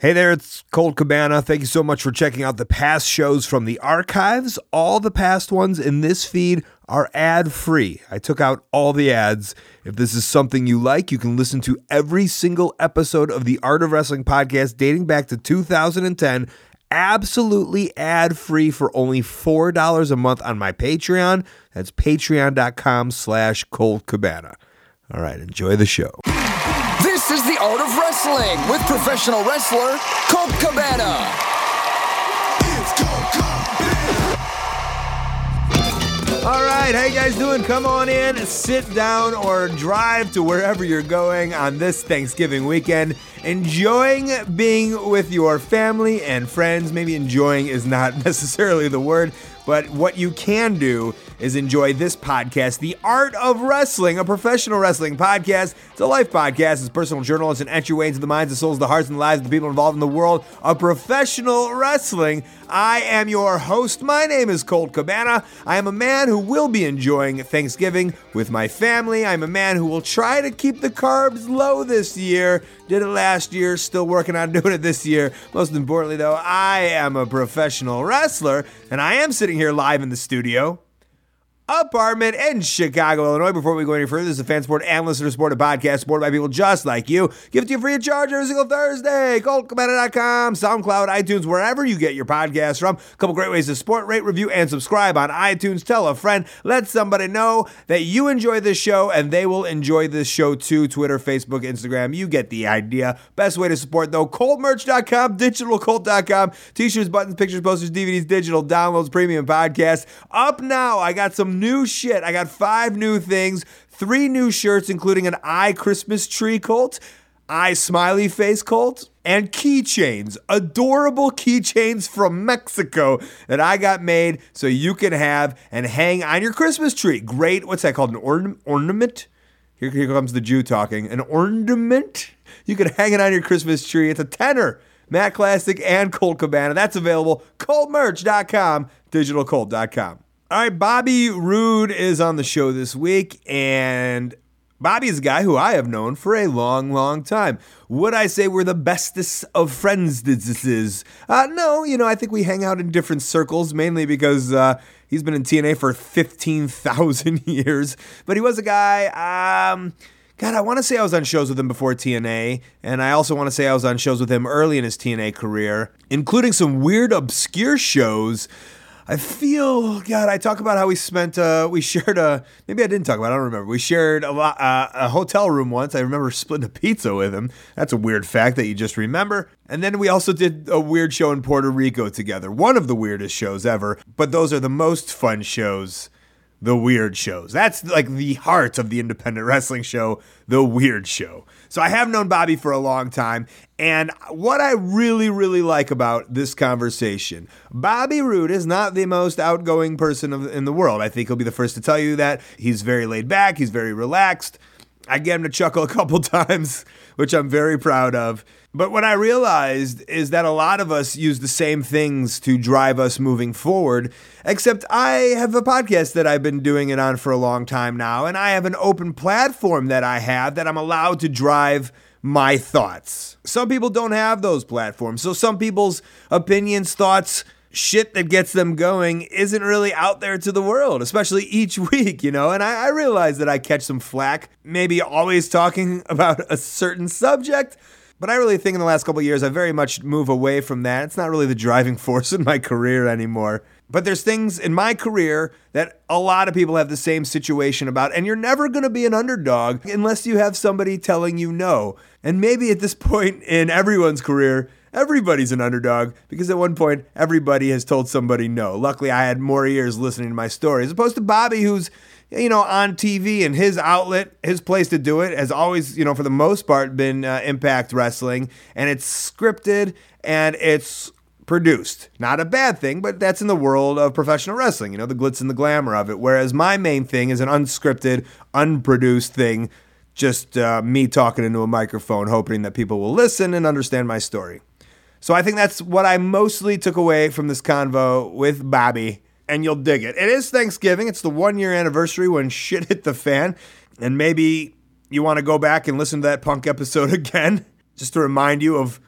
Hey there, it's Colt Cabana. Thank you so much for checking out the past shows from the archives. All the past ones in this feed are ad-free. I took out all the ads. If this is something you like, you can listen to every single episode of the Art of Wrestling podcast dating back to 2010, absolutely ad-free for only $4 a month on my Patreon. That's patreon.com/Colt Cabana. All right, enjoy the show. This is the Art of Wrestling with professional wrestler Colt Cabana. It's Colt Cabana. All right, how you guys doing? Come on in, sit down, or drive to wherever you're going on this Thanksgiving weekend. Enjoying being with your family and friends. Maybe enjoying is not necessarily the word, but what you can do is enjoy this podcast, The Art of Wrestling, a professional wrestling podcast. It's a life podcast. It's personal journal. It's an entryway into the minds, the souls, the hearts, and the lives of the people involved in the world of professional wrestling. I am your host. My name is Colt Cabana. I am a man who will be enjoying Thanksgiving with my family. I'm a man who will try to keep the carbs low this year. Did it last year, still working on doing it this year. Most importantly, though, I am a professional wrestler, and I am sitting here live in the studio apartment in Chicago, Illinois. Before we go any further, this is a fan sport and listener supported podcast supported by people just like you. Give it to you free of charge every single Thursday. ColtCabana.com, SoundCloud, iTunes, wherever you get your podcasts from. A couple great ways to support, rate, review, and subscribe on iTunes. Tell a friend. Let somebody know that you enjoy this show, and they will enjoy this show too. Twitter, Facebook, Instagram. You get the idea. Best way to support, though, ColtMerch.com, DigitalColt.com. T-shirts, buttons, pictures, posters, DVDs, digital downloads, premium podcasts. Up now, I got some new shit. I got 5 new things, 3 new shirts, including an eye Christmas tree Colt, eye smiley face Colt, and keychains, adorable keychains from Mexico that I got made so you can have and hang on your Christmas tree. Great, what's that called, an ornament? Here comes the Jew talking. An ornament? You can hang it on your Christmas tree. It's a tenner. Matt Classic and Colt Cabana. That's available. ColtMerch.com, DigitalColt.com. All right, Bobby Roode is on the show this week, and Bobby is a guy who I have known for a long, long time. Would I say we're the bestest of friends? No, I think we hang out in different circles, mainly because he's been in TNA for 15,000 years. But he was a guy, I want to say I was on shows with him before TNA, and I also want to say I was on shows with him early in his TNA career, including some weird, obscure shows. I feel, I talk about how we shared maybe I didn't talk about it, I don't remember. We shared a hotel room once. I remember splitting a pizza with him. That's a weird fact that you just remember. And then we also did a weird show in Puerto Rico together. One of the weirdest shows ever, but those are the most fun shows. The weird shows. That's like the heart of the independent wrestling show, the weird show. So I have known Bobby for a long time, and what I really, really like about this conversation, Bobby Roode is not the most outgoing person in the world. I think he'll be the first to tell you that. He's very laid back. He's very relaxed. I get him to chuckle a couple times, which I'm very proud of. But what I realized is that a lot of us use the same things to drive us moving forward, except I have a podcast that I've been doing it on for a long time now, and I have an open platform that I have that I'm allowed to drive my thoughts. Some people don't have those platforms, so some people's opinions, thoughts, shit that gets them going isn't really out there to the world, especially each week, and I realize that I catch some flack, maybe always talking about a certain subject. But I really think in the last couple of years, I very much move away from that. It's not really the driving force in my career anymore. But there's things in my career that a lot of people have the same situation about, and you're never going to be an underdog unless you have somebody telling you no. And maybe at this point in everyone's career, everybody's an underdog, because at one point, everybody has told somebody no. Luckily, I had more ears listening to my story, as opposed to Bobby, who's on TV, and his outlet, his place to do it has always, for the most part, been Impact Wrestling, and it's scripted and it's produced. Not a bad thing, but that's in the world of professional wrestling, the glitz and the glamour of it. Whereas my main thing is an unscripted, unproduced thing, just me talking into a microphone, hoping that people will listen and understand my story. So I think that's what I mostly took away from this convo with Bobby, and you'll dig it. It is Thanksgiving. It's the 1-year anniversary when shit hit the fan, and maybe you want to go back and listen to that Punk episode again, just to remind you of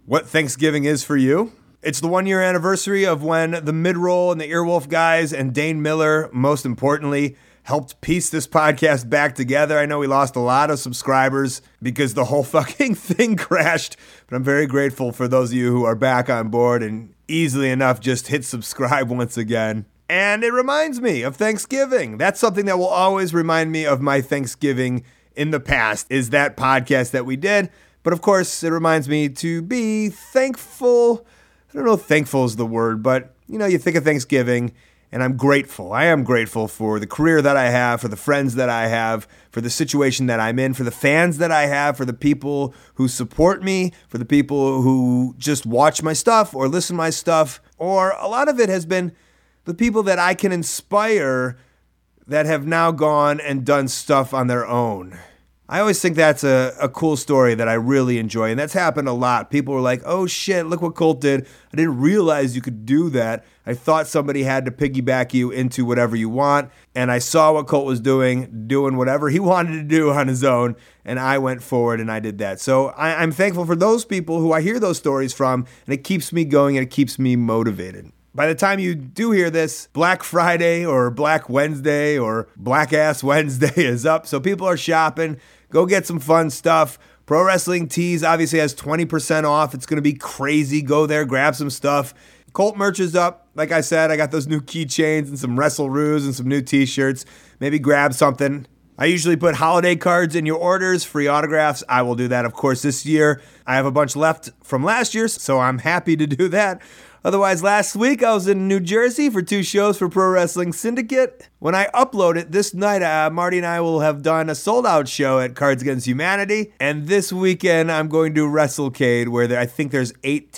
what Thanksgiving is for you. It's the 1-year anniversary of when the Midroll and the Earwolf guys and Dane Miller, most importantly, helped piece this podcast back together. I know we lost a lot of subscribers because the whole fucking thing crashed, but I'm very grateful for those of you who are back on board and easily enough just hit subscribe once again. And it reminds me of Thanksgiving. That's something that will always remind me of my Thanksgiving in the past, is that podcast that we did. But of course, it reminds me to be thankful. I don't know if thankful is the word, but you think of Thanksgiving, and I'm grateful. I am grateful for the career that I have, for the friends that I have, for the situation that I'm in, for the fans that I have, for the people who support me, for the people who just watch my stuff or listen to my stuff. Or a lot of it has been the people that I can inspire that have now gone and done stuff on their own. I always think that's a cool story that I really enjoy, and that's happened a lot. People were like, oh shit, look what Colt did. I didn't realize you could do that. I thought somebody had to piggyback you into whatever you want, and I saw what Colt was doing whatever he wanted to do on his own, and I went forward and I did that. So I'm thankful for those people who I hear those stories from, and it keeps me going and it keeps me motivated. By the time you do hear this, Black Friday or Black Wednesday or Black Ass Wednesday is up, so people are shopping. Go get some fun stuff. Pro Wrestling Tees obviously has 20% off. It's going to be crazy. Go there, grab some stuff. Colt merch is up. Like I said, I got those new keychains and some Wrestle-Roos and some new t-shirts. Maybe grab something. I usually put holiday cards in your orders, free autographs. I will do that, of course, this year. I have a bunch left from last year, so I'm happy to do that. Otherwise, last week I was in New Jersey for 2 shows for Pro Wrestling Syndicate. When I upload it this night, Marty and I will have done a sold-out show at Cards Against Humanity. And this weekend, I'm going to WrestleCade, where I think there's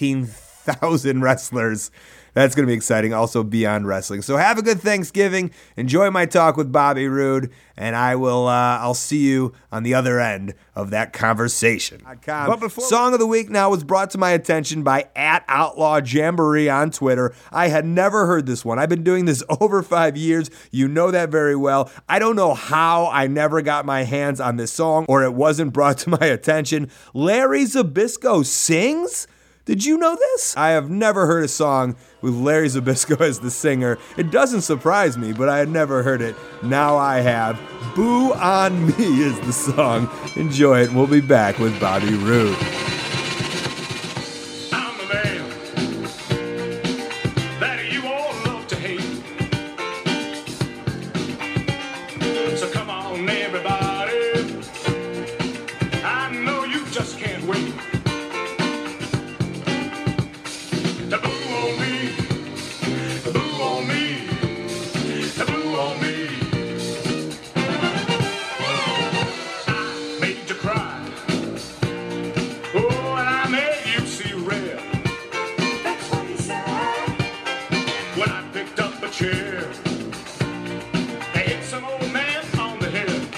18,000 wrestlers. That's going to be exciting. Also, Beyond Wrestling. So have a good Thanksgiving. Enjoy my talk with Bobby Roode, and I'll see you on the other end of that conversation. But Song of the Week now was brought to my attention by @OutlawJamboree on Twitter. I had never heard this one. I've been doing this over 5 years. You know that very well. I don't know how I never got my hands on this song, or it wasn't brought to my attention. Larry Zbyszko sings? Did you know this? I have never heard a song with Larry Zbyszko as the singer. It doesn't surprise me, but I had never heard it. Now I have. Boo on Me is the song. Enjoy it, and we'll be back with Bobby Roode. I'm the man that you all love to hate. So come on, everybody. I know you just can't wait. The boo on me, the boo on me, the boo on me. I made you cry, oh, and I made you see red. That's what he said. When I picked up a chair, I hit some old man on the head.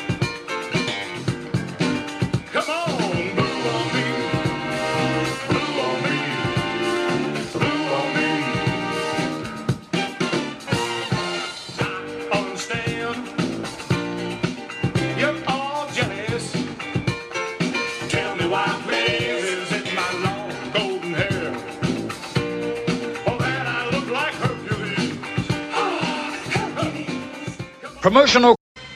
Come on, boo on me, boo on me. Promotional.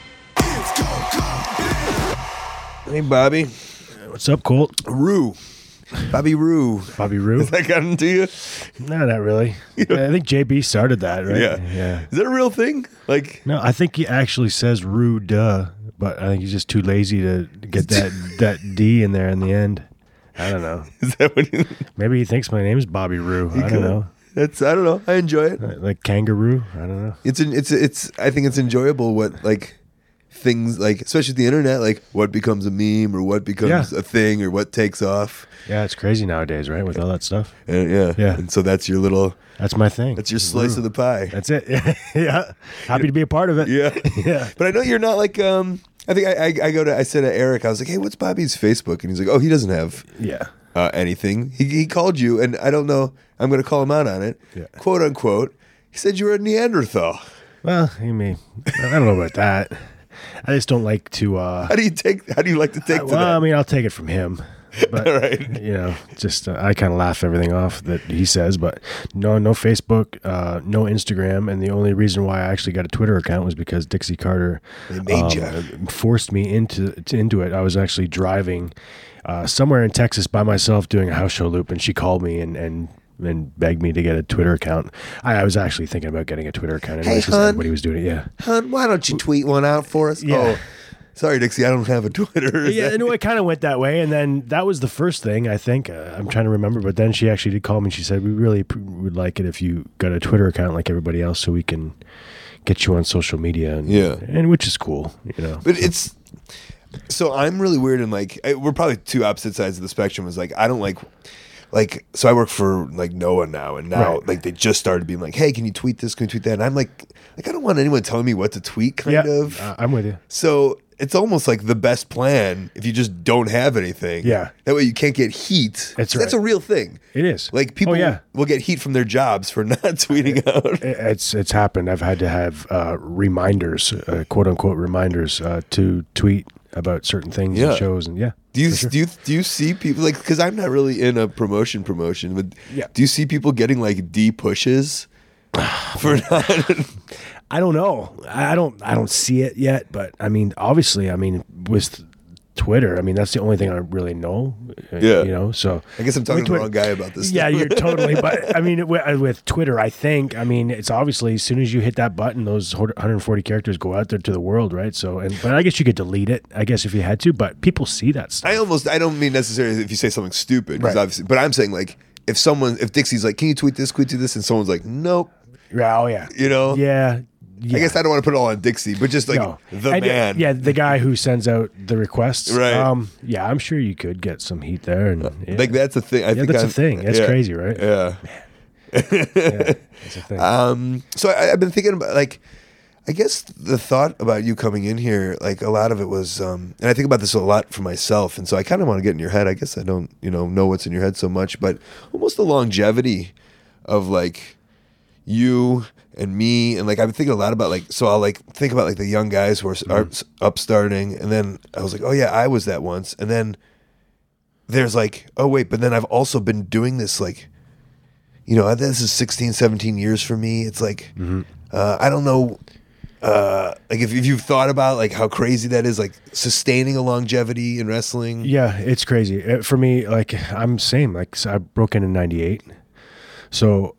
Hey, Bobby. What's up, Colt? Roo. Bobby Roode. Bobby Roode? Has that gotten to you? No, not really. I think JB started that, right? Yeah. Is that a real thing? No, I think he actually says Rude, but I think he's just too lazy to get that D in there in the end. I don't know. Is that what Maybe he thinks my name is Bobby Roode. I don't know. I don't know. I enjoy it. Like kangaroo. I don't know. It's. I think it's enjoyable what things especially the internet, what becomes a meme or what becomes a thing or what takes off. Yeah, it's crazy nowadays, right? With all that stuff. Yeah. And so that's your little. That's my thing. That's your slice of the pie. That's it. Yeah. Happy to be a part of it. Yeah. Yeah. But I know you're not I think I said to Eric, I was like, hey, what's Bobby's Facebook? And he's like, oh, he doesn't have anything. He called you, and I don't know. I'm going to call him out on it. Yeah. Quote unquote. He said you were a Neanderthal. Well, I don't know about that. I just don't like to. How do you like to take to that? I mean, I'll take it from him. But, Right. you know, just I kind of laugh everything off that he says, but no Facebook, no Instagram. And the only reason why I actually got a Twitter account was because Dixie Carter They made you. forced me into it. I was actually driving somewhere in Texas by myself doing a house show loop, and she called me and begged me to get a Twitter account. I was actually thinking about getting a Twitter account anyway, because hon. everybody was doing it. Yeah. Hun, why don't you tweet one out for us? Yeah. Oh, sorry, Dixie, I don't have a Twitter. Yeah, no, it kind of went that way, and then that was the first thing, I think. I'm trying to remember, but then she actually did call me and she said, we really would like it if you got a Twitter account like everybody else so we can get you on social media, and which is cool, you know. But it's so I'm really weird, and like we're probably two opposite sides of the spectrum. Is like I don't like so I work for like Noah now, and now Right. like they just started being like, hey, can you tweet this? Can you tweet that? And I'm like I don't want anyone telling me what to tweet, kind of. I'm with you. So it's almost like the best plan if you just don't have anything. Yeah. That way you can't get heat. That's That's a right. real thing. It is. Like people will get heat from their jobs for not tweeting out. It's happened. I've had to have reminders, quote unquote reminders, to tweet about certain things Yeah. and shows, and Do you see people like, because I'm not really in a promotion, but Yeah. do you see people getting like D pushes for not? I don't know. I don't see it yet, but I mean, obviously, with Twitter, that's the only thing I really know. Yeah. You know, so I guess I'm talking with to the Twitter- wrong guy about this. Yeah, stuff. you're totally. But I mean, with Twitter, I think, it's obviously as soon as you hit that button, those 140 characters go out there to the world, right? So, but I guess you could delete it, I guess, if you had to. But people see that stuff. I don't mean necessarily if you say something stupid, 'cause Right. obviously, but I'm saying like if Dixie's like, can you tweet this, and someone's like, nope, Oh yeah. you know, Yeah. I guess I don't want to put it all on Dixie, but just like No. the And, man. Yeah, the guy who sends out the requests. Right. Yeah, I'm sure you could get some heat there. And yeah. Like that's a thing. I think that's a thing. That's crazy, right? Yeah. Yeah, that's a thing. So I've been thinking about like, I guess the thought about you coming in here, like a lot of it was, and I think about this a lot for myself, and so I kind of want to get in your head. I guess I don't, know what's in your head so much, but almost the longevity of like you and me, and like I've been thinking a lot about like, so I'll like think about like the young guys who are upstarting, and then I was like, oh yeah, I was that once, and then there's like, oh wait, but then I've also been doing this like, this is 16, 17 years for me. It's like, I don't know, like if you've thought about like how crazy that is, like sustaining a longevity in wrestling. Yeah, it's crazy. For me, like I'm same. Like so I broke in '98, so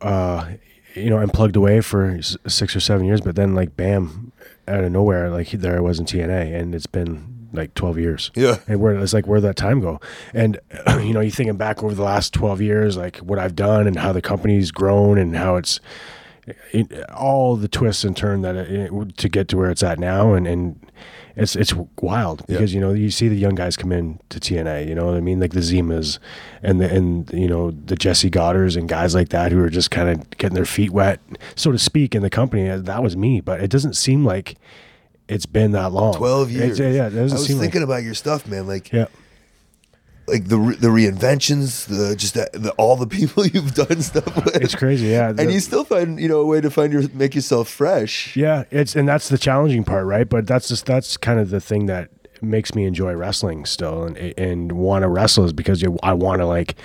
I'm plugged away for 6 or 7 years, but then like bam, out of nowhere, like there I was in TNA, and it's been like 12 years. Yeah. And where'd that time go? And you thinking back over the last 12 years, like what I've done and how the company's grown and how it's all the twists and turns to get to where it's at now, and it's wild because you see the young guys come in to TNA, you know what I mean, like the Zimas and the Jesse Godders and guys like that who are just kind of getting their feet wet, so to speak, in the company. That was me, but it doesn't seem like it's been that long. 12 years. It I doesn't was seem thinking about your stuff, man. Like, yeah. like the reinventions, all the people you've done stuff with. It's crazy, yeah. And you still find a way to make yourself fresh. Yeah, and that's the challenging part, right? But that's kind of the thing that makes me enjoy wrestling still and want to wrestle, is because I want to, like,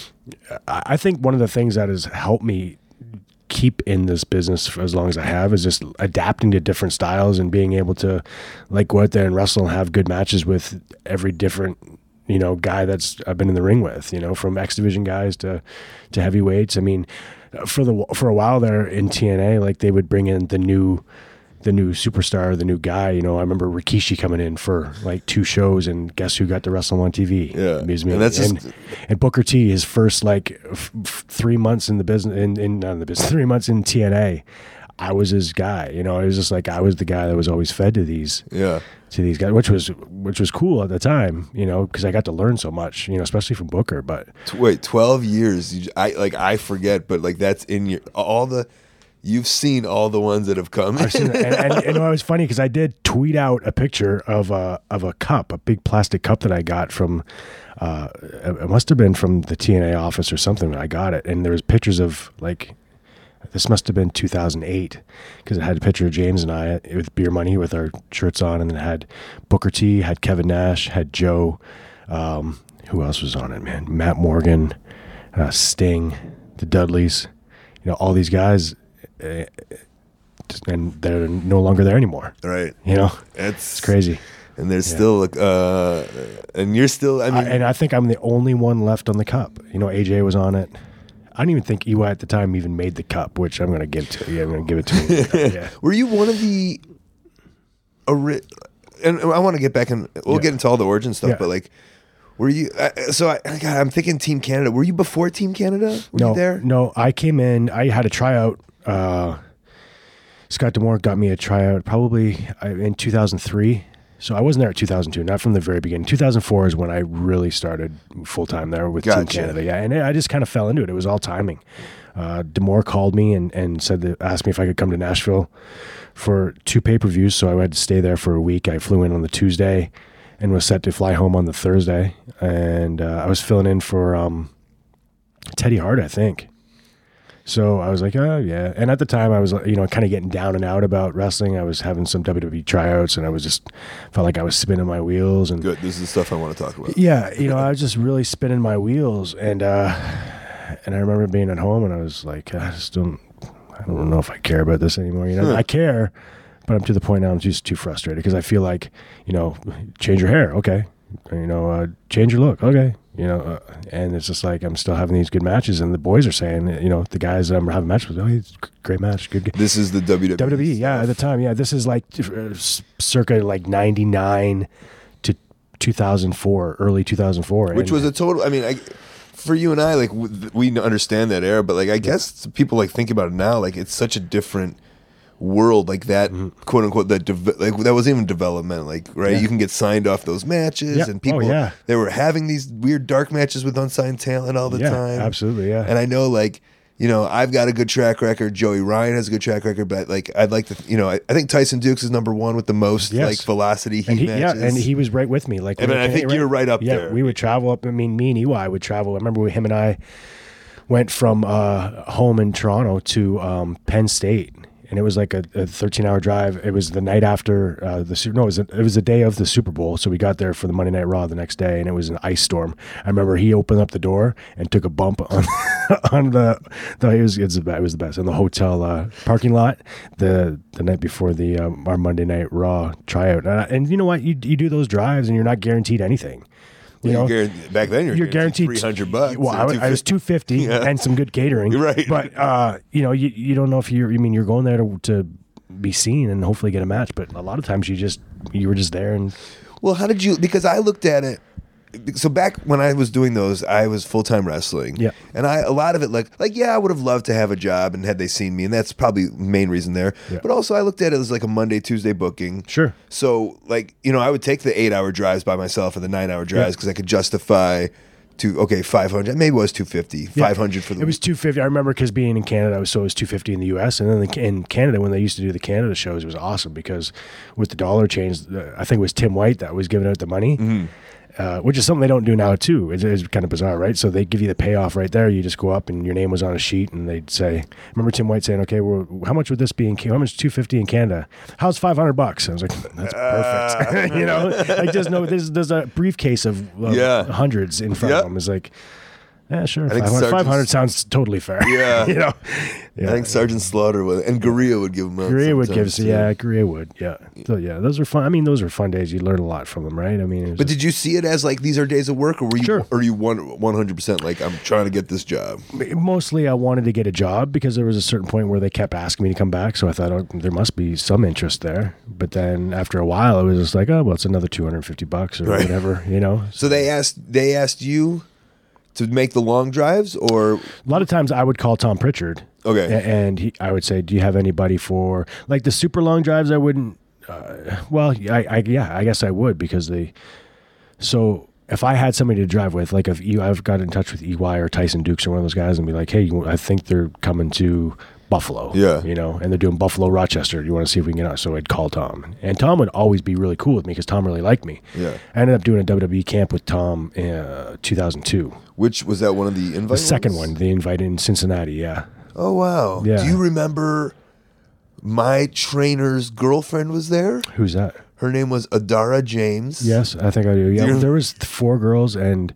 I think one of the things that has helped me keep in this business for as long as I have is just adapting to different styles and being able to like go out there and wrestle and have good matches with every different guy that's I've been in the ring with, from X Division guys to heavyweights. I mean, for a while there in TNA, like they would bring in the new superstar, the new guy. I remember Rikishi coming in for like 2 shows, and guess who got to wrestle him on TV? Yeah. It was me. And that's and Booker T, his first like 3 months in the business, not in the business, 3 months in TNA, I was his guy. It was just like I was the guy that was always fed to these guys, which was cool at the time, because I got to learn so much, especially from Booker. But Wait, 12 years. I forget, but like that's in your you've seen all the ones that have come. I've seen it. And it was funny because I did tweet out a picture of a cup, a big plastic cup that I got from, it must have been from the TNA office or something when I got it. And there was pictures of like, this must have been 2008 because it had a picture of James and I with Beer Money with our shirts on, and then it had Booker T, had Kevin Nash, had Joe, who else was on it, man? Matt Morgan, Sting, the Dudleys, all these guys, and they're no longer there anymore. Right. It's crazy. And there's still, and you're still, and I think I'm the only one left on the cup. AJ was on it. I don't even think EY at the time even made the cup, which I'm going to give to you. I'm going to give it to me. Yeah. Were you one of the, and I want to get back and we'll get into all the origin stuff, but like, were you, I'm thinking Team Canada. Were you before Team Canada? Were you there? No, I came in, I had a tryout. Scott D'Amore got me a tryout probably in 2003. So I wasn't there at 2002, not from the very beginning. 2004 is when I really started full-time there with Team Canada. Yeah, and I just kind of fell into it. It was all timing. D'Amore called me and asked me if I could come to Nashville for 2 pay-per-views, so I had to stay there for a week. I flew in on the Tuesday and was set to fly home on the Thursday. And I was filling in for Teddy Hart, I think. So I was like, oh, yeah. And at the time, I was, kind of getting down and out about wrestling. I was having some WWE tryouts, and I was just felt like I was spinning my wheels. And good. This is the stuff I want to talk about. Yeah. I was just really spinning my wheels. And I remember being at home, and I was like, I don't know if I care about this anymore. I care, but I'm to the point now I'm just too frustrated because I feel like, change your hair. Okay. Change your look. Okay. And it's just like I'm still having these good matches, and the boys are saying, the guys that I'm having matches with, it's a great match, good game. This is the WWE. WWE, yeah, at the time, yeah. This is like circa like 99 to 2004, early 2004, which was a total. I mean, for you and I, like we understand that era, but like I guess people like think about it now, like it's such a different world, like that quote unquote that that wasn't even development, like right. You can get signed off those matches, and people they were having these weird dark matches with unsigned talent all the time. Absolutely, yeah. And I know, like I've got a good track record. Joey Ryan has a good track record, but like I'd like to, I think Tyson Dukes is number 1 with the most like velocity heat matches. Yeah, and he was right with me. Like, I think you're right up there. We would travel up. I mean, me and EY would travel. I remember him and I went from home in Toronto to Penn State. And it was like a 13-hour drive. It was the night after it was the day of the Super Bowl. So we got there for the Monday Night Raw the next day, and it was an ice storm. I remember he opened up the door and took a bump on it was the best in the hotel parking lot the night before our Monday Night Raw tryout. And you know what? You do those drives, and you're not guaranteed anything. Back then you're guaranteed $300. Well, I was $250 and some good catering. Right. But you don't know if you're going there to be seen and hopefully get a match. But a lot of times you were just there. And well, how did you? Because I looked at it. So back when I was doing those, I was full-time wrestling. Yeah. And a lot of it like I would have loved to have a job and had they seen me, and that's probably the main reason there. Yeah. But also I looked at it as like a Monday, Tuesday booking. Sure. So like, I would take the 8-hour drives by myself or the 9-hour drives because I could justify to 500, maybe it was 250, 500 for the It was 250. I remember because being in Canada, it was 250 in the US, and then in Canada when they used to do the Canada shows, it was awesome because with the dollar change, I think it was Tim White that was giving out the money. Mm-hmm. Which is something they don't do now too. It's kind of bizarre, right? So they give you the payoff right there. You just go up and your name was on a sheet, and they'd say, "Remember Tim White saying, okay, well, how much would this be in? How much $250 in Canada? How's $500?" I was like, "That's perfect." Like just know there's a briefcase of hundreds in front of them. It's like, yeah, sure. 500 sounds totally fair. Yeah. I think Sergeant Slaughter would, and Gurria would give them out. Gurria would give, Gurria would, yeah. So those are fun. I mean, those are fun days. You learn a lot from them, right? I mean, but did you see it as like these are days of work, or were you, or you 100% like I'm trying to get this job? Mostly, I wanted to get a job because there was a certain point where they kept asking me to come back, so I thought there must be some interest there. But then after a while, it was just like, oh well, it's another $250 or whatever, So they asked you to make the long drives, or a lot of times I would call Tom Pritchard. Okay. And I would say, do you have anybody for like the super long drives? I wouldn't. I guess I would because so if I had somebody to drive with, like if I've got in touch with EY or Tyson Dukes or one of those guys and be like, hey, I think they're coming to Buffalo, and they're doing Buffalo, Rochester. You want to see if we can get out? So I'd call Tom, and Tom would always be really cool with me because Tom really liked me. Yeah, I ended up doing a WWE camp with Tom in 2002. Which was that one of the invites? The second one, the invite in Cincinnati. Yeah. Oh wow. Yeah. Do you remember my trainer's girlfriend was there? Who's that? Her name was Adara James. Yes, I think I do. Yeah, there was 4 girls and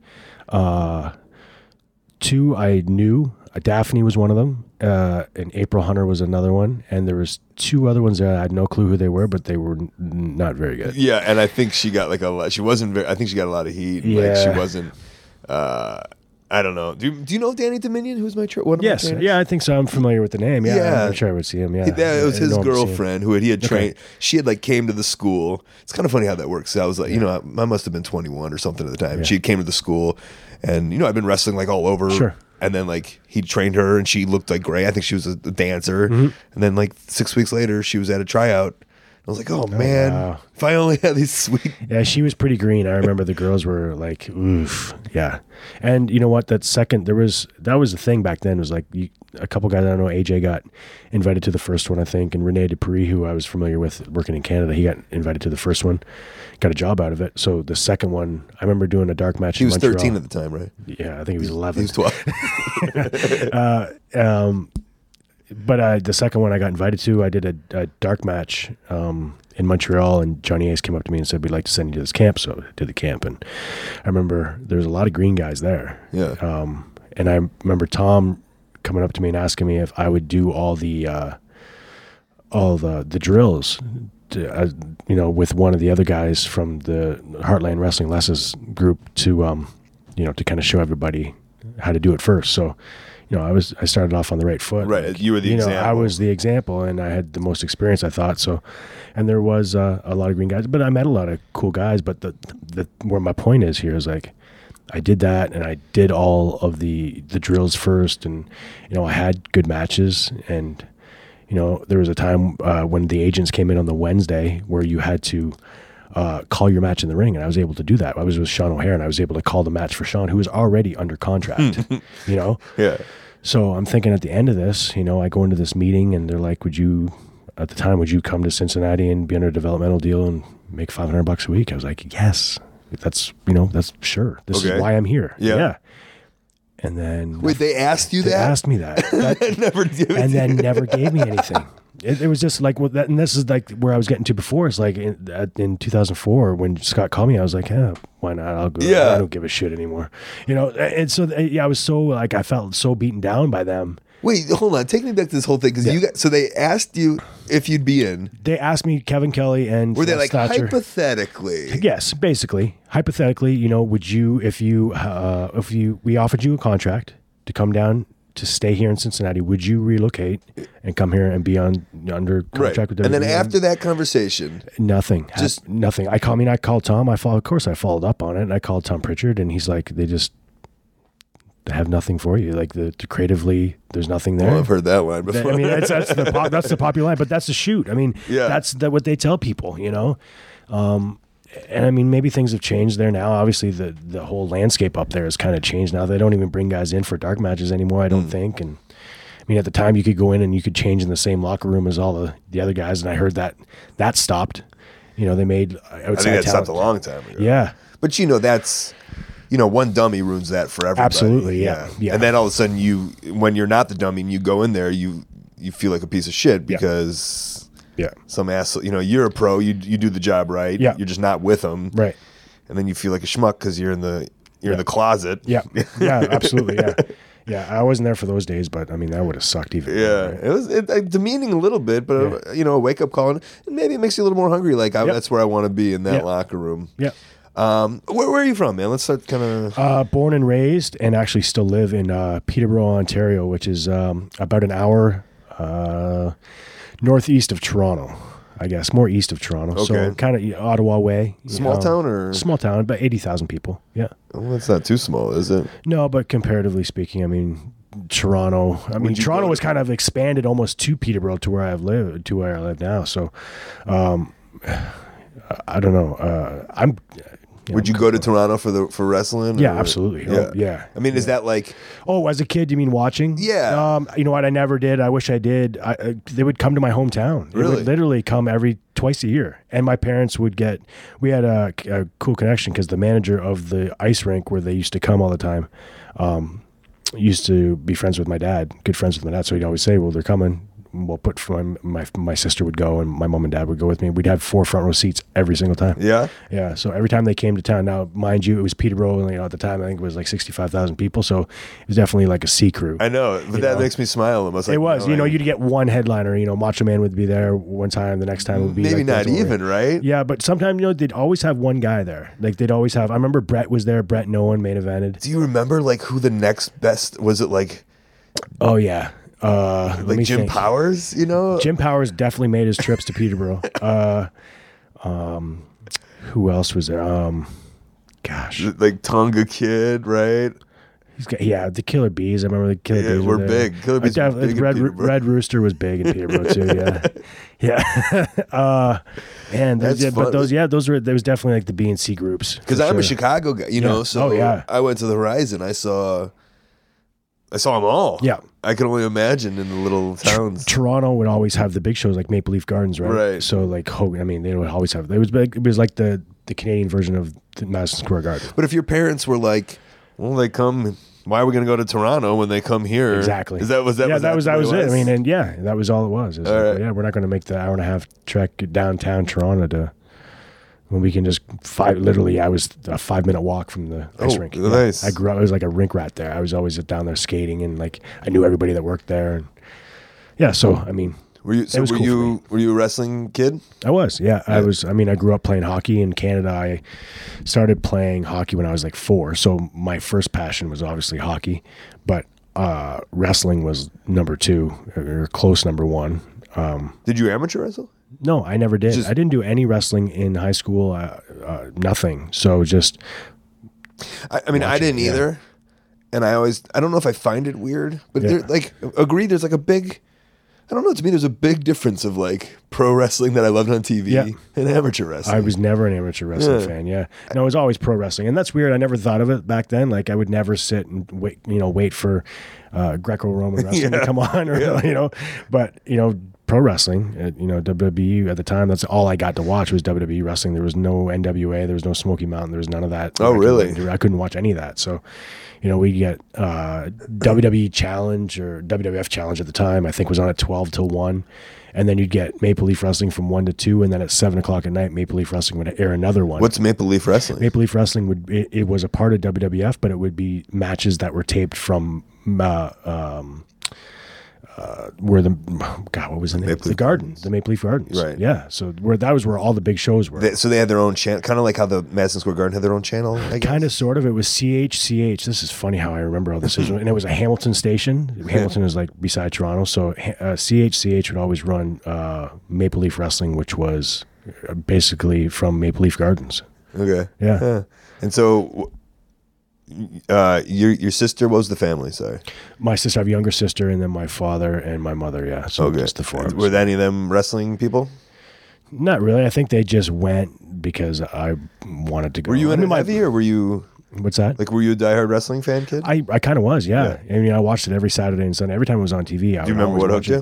2 I knew. Daphne was one of them, and April Hunter was another one, and there was 2 other ones that I had no clue who they were, but they were not very good. Yeah, and I think she got like a lot. She wasn't very. I think she got a lot of heat. Yeah. Like she wasn't. I don't know. Do you know Danny Dominion? Who's one of my Yes, trainers? yeah, I think so. I'm familiar with the name. Yeah, Yeah. I'm sure I would see him. Yeah, It was I his know him to see him. girlfriend who he had trained. She had like came to the school. It's kind of funny how that works. So I was like, I must have been 21 or something at the time. Yeah. She had came to the school, and I've been wrestling like all over. Sure. And then like he trained her, and she looked like great. I think she was a dancer. Mm-hmm. And then like 6 weeks later, she was at a tryout. I was like, oh man, wow. if I only had these sweet. Yeah, she was pretty green. I remember the girls were like, oof, yeah. And you know what? That was the thing back then. Was like a couple guys I don't know. AJ got invited to the first one, I think, and Rene Dupree, who I was familiar with working in Canada, he got invited to the first one, got a job out of it. So the second one, I remember doing a dark match. He was Montreal. 13 at the time, right? Yeah, I think he was 11. He was 12. But the second one I got invited to, I did a dark match in Montreal, and Johnny Ace came up to me and said, we'd like to send you to this camp. So I did the camp, and I remember there was a lot of green guys there. Yeah. And I remember Tom coming up to me and asking me if I would do all the drills, with one of the other guys from the Heartland Wrestling Les's group to kind of show everybody how to do it first. So, I started off on the right foot. Right. Like, You were the example. I was the example, and I had the most experience, I thought. So, and there was a lot of green guys, but I met a lot of cool guys. But where my point is here is like, I did that, and I did all of the drills first, and I had good matches, and there was a time when the agents came in on the Wednesday where you had to call your match in the ring, and I was able to do that. I was with Sean O'Hare, and I was able to call the match for Sean, who was already under contract. Yeah. So I'm thinking at the end of this, I go into this meeting, and they're like, would you come to Cincinnati and be under a developmental deal and make $500 a week? I was like, yes, that's sure. This is why I'm here. Yeah. And then Wait, they asked you they that? asked me that. Never did. And then never gave me anything. It was just like, and this is like where I was getting to before. It's like in 2004 when Scott called me, I was like, yeah, why not? I'll go. Yeah. I don't give a shit anymore. And so I was so like, I felt so beaten down by them. Wait, hold on. Take me back to this whole thing because so they asked you if you'd be in. They asked me, Kevin Kelly and Were they like Thatcher. hypothetically? Yes, basically, hypothetically, would you if we offered you a contract to come down to stay here in Cincinnati, would you relocate and come here and be under contract with WWE? And then after that conversation, nothing, Just- nothing. I called Tom. Of course, I followed up on it, and I called Tom Pritchard, and he's like, they have nothing for you. Like the creatively, there's nothing there. well, I've heard that line before. I mean, that's the popular line, but that's the shoot. I mean, Yeah. that's what they tell people, and I mean, maybe things have changed there now. Obviously, the whole landscape up there has kind of changed now. They don't even bring guys in for dark matches anymore, I don't think. And I mean, at the time, you could go in and you could change in the same locker room as all the other guys. And I heard that stopped. They made outside I think that stopped talent. a long time ago. Yeah. But that's one dummy ruins that for everybody. Absolutely, yeah. And then all of a sudden, when you're not the dummy and you go in there, you feel like a piece of shit because some asshole. You're a pro. You do the job right. Yeah. You're just not with them. Right. And then you feel like a schmuck because you're in the closet. Yeah. Yeah. Absolutely. Yeah. Yeah. I wasn't there for those days, but I mean, that would have sucked even. Yeah, more, right? it was demeaning a little bit, but a wake up call, and maybe it makes you a little more hungry. Like that's where I want to be in that locker room. Yeah. Where are you from, man? Let's start kind of. Born and raised, and actually still live in Peterborough, Ontario, which is about an hour northeast of Toronto. I guess more east of Toronto, so Okay. kind of Ottawa way. Small town or small town, about 80,000 people. Yeah, Well, that's not too small, is it? no, but comparatively speaking, I mean Toronto. I mean you Toronto go was to- kind of expanded almost to Peterborough to where I live now. So, I don't know. Would you go to Toronto for wrestling? Yeah, or- absolutely. Yeah. Oh, yeah. I mean, is that like? Oh, as a kid, you mean watching? Yeah. You know what? I never did. I wish I did. They would come to my hometown. They Really? would literally come twice a year. And my parents would we had a cool connection because the manager of the ice rink where they used to come all the time used to be friends with my dad, good friends with my dad. So he'd always say, well, they're coming. we'll put for my sister would go and my mom and dad would go with me. We'd have 4 front row seats every single time. Yeah. Yeah. So every time they came to town, now mind you, it was Peterborough, at the time I think it was like 65,000 people. So it was definitely like a C crew. I know, but that makes me smile almost. Like, it was, you'd get one headliner, Macho Man would be there one time, the next time would be maybe like not even, right? Yeah, but sometimes, they'd always have one guy there. Like they'd always have, I remember Brett was there, Brett Nolan main evented. Do you remember like who the next best, was it like? Oh yeah. Like Jim Powers, Jim Powers definitely made his trips to Peterborough. Who else was there? Gosh, like Tonga Kid, right? He's got, the Killer Bees. I remember the Killer Bees were there. big. Killer Bees were big in Peterborough. Red Rooster was big in Peterborough too. Yeah. And That's fun. there was definitely like the B and C groups. Because I'm a Chicago guy, so I went to the Horizon. I saw them all. Yeah. I can only imagine in the little towns. Toronto would always have the big shows like Maple Leaf Gardens, right? Right. So like Hogan, they would always have. It was like the Canadian version of the Madison Square Garden. But if your parents were like, well, they come. Why are we going to go to Toronto when they come here? Exactly. That was it. That was it. I mean, and that was all it was. It was right. Yeah, we're not going to make the hour and a half trek downtown Toronto to when we can just literally. I was a 5-minute walk from the ice rink. Nice. I grew up. I was like a rink rat there. I was always down there skating, and like I knew everybody that worked there. And so I mean. Were you a wrestling kid? I was, yeah. I was. I mean, I grew up playing hockey in Canada. I started playing hockey when I was like 4. So my first passion was obviously hockey, but wrestling was number 2 or close number 1. Did you amateur wrestle? No, I never did. I didn't do any wrestling in high school. Nothing. So just. I mean, I didn't either, and I don't know if I find it weird, but there's like a big. I don't know. To me, there's a big difference of like pro wrestling that I loved on TV and amateur wrestling. I was never an amateur wrestling fan. Yeah, no, it was always pro wrestling, and that's weird. I never thought of it back then. Like I would never sit and wait for Greco-Roman wrestling to come on, or But pro wrestling, WWE at the time. That's all I got to watch was WWE wrestling. There was no NWA. There was no Smoky Mountain. There was none of that. Oh, really? I couldn't watch any of that. So. We get WWE Challenge or WWF Challenge at the time. I think was on at 12 till 1, and then you'd get Maple Leaf Wrestling from 1 to 2, and then at 7 o'clock at night, Maple Leaf Wrestling would air another one. What's Maple Leaf Wrestling? Maple Leaf Wrestling it was a part of WWF, but it would be matches that were taped from where what was the name? The Gardens, the Maple Leaf Gardens. Right. Yeah. So that was where all the big shows were. So they had their own channel, kind of like how the Madison Square Garden had their own channel, I guess? Kind of, sort of. It was CHCH. This is funny how I remember all this. And it was a Hamilton station. Hamilton is like beside Toronto. So CHCH would always run Maple Leaf Wrestling, which was basically from Maple Leaf Gardens. Okay. Yeah. And so... your sister, what was the family? Sorry, my sister. I have a younger sister, and then my father and my mother. Yeah, so just the 4 of us. Were any of them wrestling people? Not really. I think they just went because I wanted to go. Were you in heavy, or were you? What's that? Like, were you a diehard wrestling fan kid? I kind of was. Yeah. I mean, I watched it every Saturday and Sunday. Every time it was on TV. Do you remember what hooked you?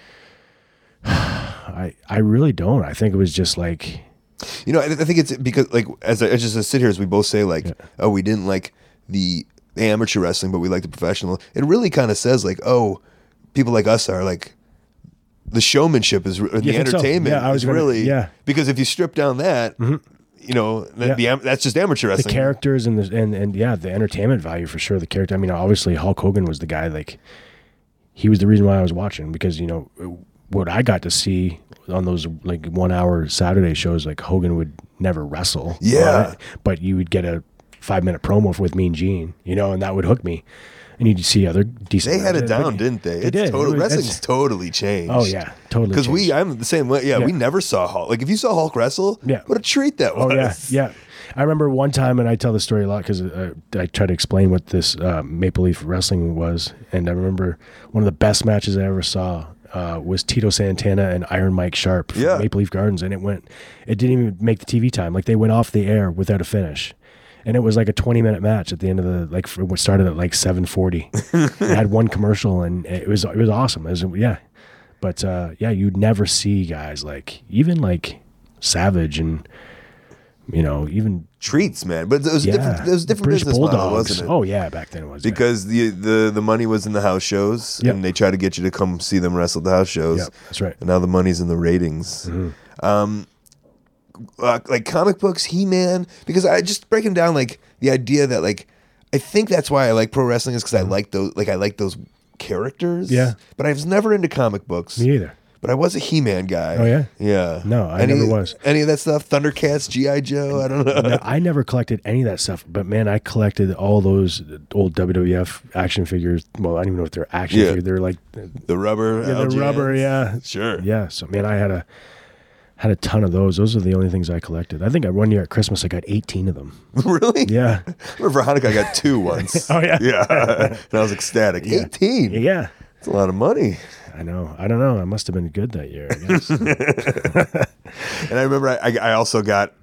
I really don't. I think it was just like. I think it's because like as I sit here as we both say like, oh, we didn't like the amateur wrestling, but we like the professional. It really kind of says like, oh, people like us are like, the showmanship is the entertainment. So? Yeah, is really because if you strip down that, that's just amateur wrestling. The characters and the entertainment value for sure. The character. I mean, obviously Hulk Hogan was the guy. Like, he was the reason why I was watching because what I got to see on those like 1 hour Saturday shows, like Hogan would never wrestle. Yeah, but you would get a 5-minute promo with Mean Gene, and that would hook me. And you'd see other decent. They had it down, didn't they? They did. Wrestling's totally changed. Oh yeah, totally. Because I'm the same way. Yeah, we never saw Hulk. Like if you saw Hulk wrestle, what a treat that was. Oh yeah. I remember one time, and I tell the story a lot because I try to explain what this Maple Leaf Wrestling was, and I remember one of the best matches I ever saw. Was Tito Santana and Iron Mike Sharp from Maple Leaf Gardens, and it didn't even make the TV time. Like they went off the air without a finish, and it was like a 20-minute match at the end of it started at like 7:40. It had one commercial, and it was awesome. But you'd never see guys like even like Savage and Even Treats, man. But it was different. It was a different British business model, Bulldogs. wasn't it? Oh yeah, back then it was. Because the money was in the house shows, Yep. and they try to get you to come see them wrestle at the house shows. Yep, that's right. And now the money's in the ratings. Like comic books, He-Man, because I just breaking down like the idea that like I think that's why I like pro wrestling is because I like those characters. Yeah. But I was never into comic books. Me either. But I was a He-Man guy. Oh, yeah? Yeah. No, I never was. Any of that stuff? Thundercats, G.I. Joe? I don't know. No, I never collected any of that stuff, but man, I collected all those old WWF action figures. Well, I don't even know if they're action Yeah. figures. They're like The rubber. the LJNs. rubber, yeah. Sure. Yeah. So man, I had a ton of those. Those are the only things I collected. I think one year at Christmas I got 18 of them. Really? Yeah. I remember for Hanukkah I got 2 once. Oh, yeah? Yeah. And I was ecstatic. 18. Yeah. That's a lot of money. I know. I don't know. I must have been good that year, I guess. And I remember I also got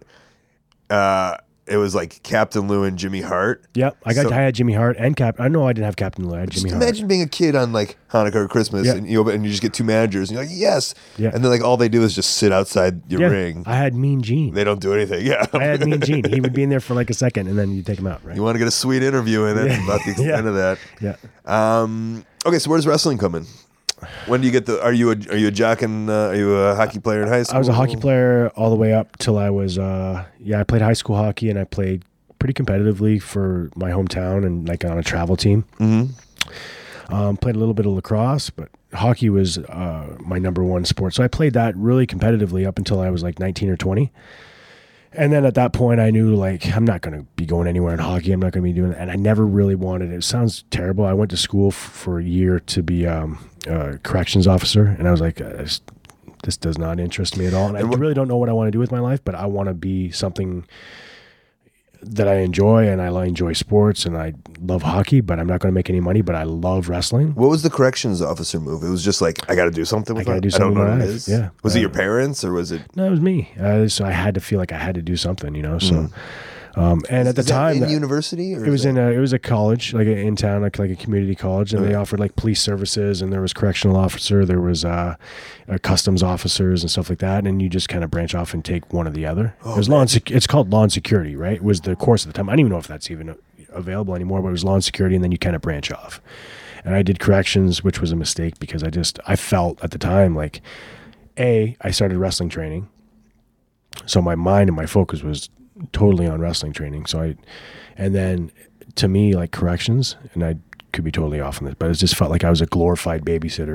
it was like Captain Lou and Jimmy Hart. Yep. I had Jimmy Hart and I know I didn't have Captain Lou. I had Just Jimmy Hart. imagine being a kid on like Hanukkah or Christmas, Yeah. and you just get 2 managers, and you're like, yes. Yeah. And then like all they do is just sit outside your Yeah. ring. I had Mean Gene. They don't do anything. Yeah. I had Mean Gene. He would be in there for like a second, and then you take him out, right? You want to get a sweet interview in it Yeah. about the extent Yeah. of that. Yeah. Okay, so where does wrestling come in? When do you get are you a jock and are you a hockey player in high school? I was a hockey player all the way up till I was I played high school hockey, and I played pretty competitively for my hometown and like on a travel team. Mm-hmm. Played a little bit of lacrosse, but hockey was my number one sport. So I played that really competitively up until I was like 19 or 20. And then at that point, I knew like I'm not going to be going anywhere in hockey. I'm not going to be doing it. And I never really wanted it. It sounds terrible. I went to school for a year to be a corrections officer, and I was like, this does not interest me at all. And I really don't know what I want to do with my life, but I want to be something that I enjoy, and I enjoy sports, and I love hockey, but I'm not going to make any money, but I love wrestling. What was the corrections officer move? It was just like, I got to do something with I gotta do I don't something know with what my it life. is. Yeah. Was it your parents or was it? No, it was me. So I had to feel like I had to do something, So, and at the Is that time, in university? Or it was it was a college, like in town, like a community college, and they offered like police services, and there was correctional officer, there was customs officers and stuff like that, and you just kind of branch off and take one or the other. It was it's called law and security, right? It was the course at the time. I don't even know if that's even available anymore, but it was law and security, and then you kind of branch off. And I did corrections, which was a mistake because I felt at the time like, I started wrestling training, so my mind and my focus was totally on wrestling training. And then to me, like corrections, and I could be totally off on this, but it just felt like I was a glorified babysitter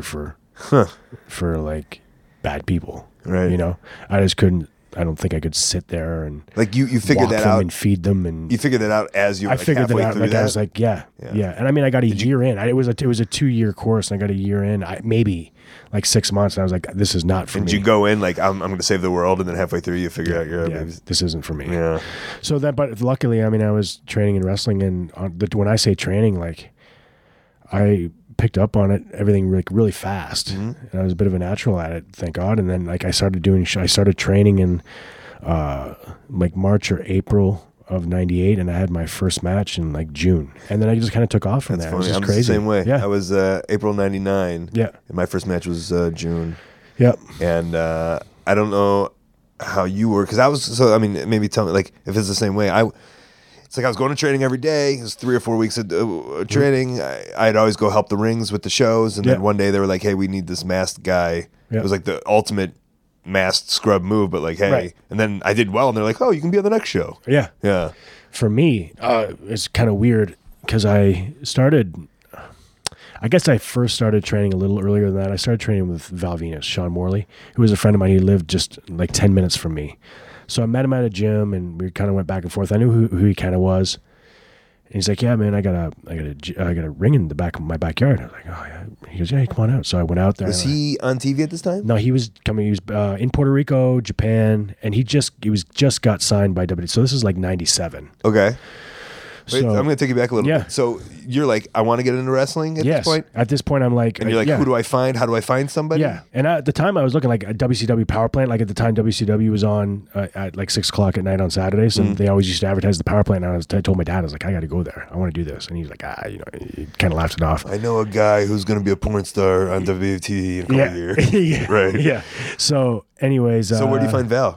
for like bad people. Right. I just couldn't. I don't think I could sit there and like you figured walk that them out and feed them, and you figured that out as you were I like figured that halfway out. through Like that? I was like, yeah. And I mean, I got a year in. It was a 2-year course, and I got a year in. Maybe like 6 months, and I was like, this is not for and me. you go in like I'm going to save the world, and then halfway through you figure out you're this isn't for me. Yeah. So but luckily, I mean, I was training in wrestling, and when I say training, like I picked up on it, everything like really fast, and I was a bit of a natural at it, thank God. And then like I started training in like March or April of '98, and I had my first match in like June, and then I just kind of took off from That's there. It was funny. just I'm crazy. the same way. Yeah. I was April '99. Yeah. And my first match was June. Yep. And I don't know how you were, because I was, so I mean, maybe tell me like if it's the same way. It's like I was going to training every day. It was 3 or 4 weeks of training. I'd always go help the rings with the shows, and then one day they were like, "Hey, we need this masked guy." Yeah. It was like the ultimate masked scrub move, but like, hey, Right. and then I did well, and they're like, "Oh, you can be on the next show." Yeah. Yeah. For me, it's kind of weird because I guess I first started training a little earlier than that. I started training with Val Venus, Sean Morley, who was a friend of mine. He lived just like 10 minutes from me. So I met him at a gym, and we kind of went back and forth. I knew who he kind of was. And he's like, "Yeah, man, I got a ring in the back of my backyard." I was like, "Oh yeah." He goes, "Yeah, come on out." So I went out there. Was he on TV at this time? No, he was coming. He was in Puerto Rico, Japan, and he was just got signed by WWE. So this is like '97. Okay. Wait, So, I'm going to take you back a little Yeah. bit. So you're like, I want to get into wrestling at yes. this point? At this point, I'm like, And you're like, yeah. who do I find? How do I find somebody? Yeah, and at the time I was looking like a WCW Power Plant. Like at the time, WCW was on at like 6 o'clock at night on Saturdays, and they always used to advertise the Power Plant. And I told my dad, I was like, I got to go there. I want to do this. And he's like, he kind of laughed it off. I know a guy who's going to be a porn star on WTV in a couple years. yeah. Right. Yeah. So, anyways, So where do you find Val?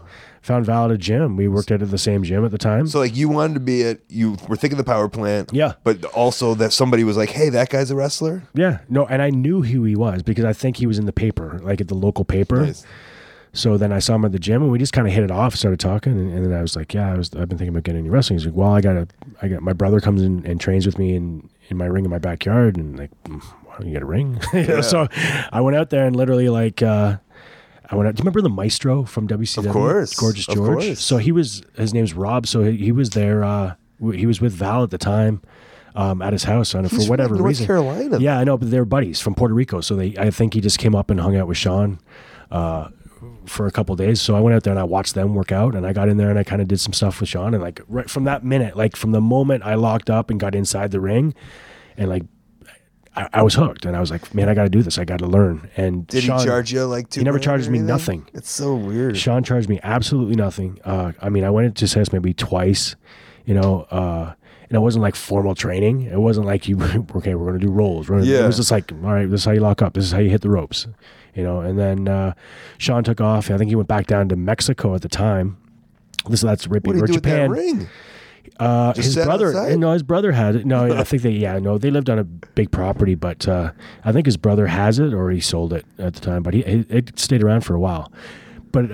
found Val at a gym. We worked at the same gym at the time. So like you wanted to be you were thinking the power plant. Yeah. But also that somebody was like, hey, that guy's a wrestler. Yeah, no, and I knew who he was because I think he was in the paper, like at the local paper. Nice. So then I saw him at the gym, and we just kind of hit it off, started talking, and then I was like, "Yeah, I've been thinking about getting into wrestling." He's like, "Well, I got my brother comes in and trains with me in my ring in my backyard, and like, why don't you get a ring?" So I went out there and literally like, I went out. Do you remember the Maestro from WCW? Of course, Gorgeous of George. course. So his name's Rob. So he was there. He was with Val at the time. At his house, and He's for whatever from North reason, Carolina. Yeah, I know, but they were buddies from Puerto Rico. So I think he just came up and hung out with Sean for a couple of days. So I went out there and I watched them work out, and I got in there and I kind of did some stuff with Sean. And like right from that minute, like from the moment I locked up and got inside the ring, and like I was hooked, and I was like, man, I got to do this. I got to learn. And Did Sean, he charge you like $2? He never charges or me anything? nothing. It's so weird. Sean charged me absolutely nothing. I mean, I went into his house maybe twice, and it wasn't like formal training. It wasn't like okay, we're going to do rolls. Yeah. It was just like, all right, this is how you lock up. This is how you hit the ropes, And then Sean took off. I think he went back down to Mexico at the time. That's What Rippy do you or do with that Japan. ring? His sat brother, outside? no, his brother had it. No, I think they lived on a big property, but I think his brother has it or he sold it at the time. But it stayed around for a while. But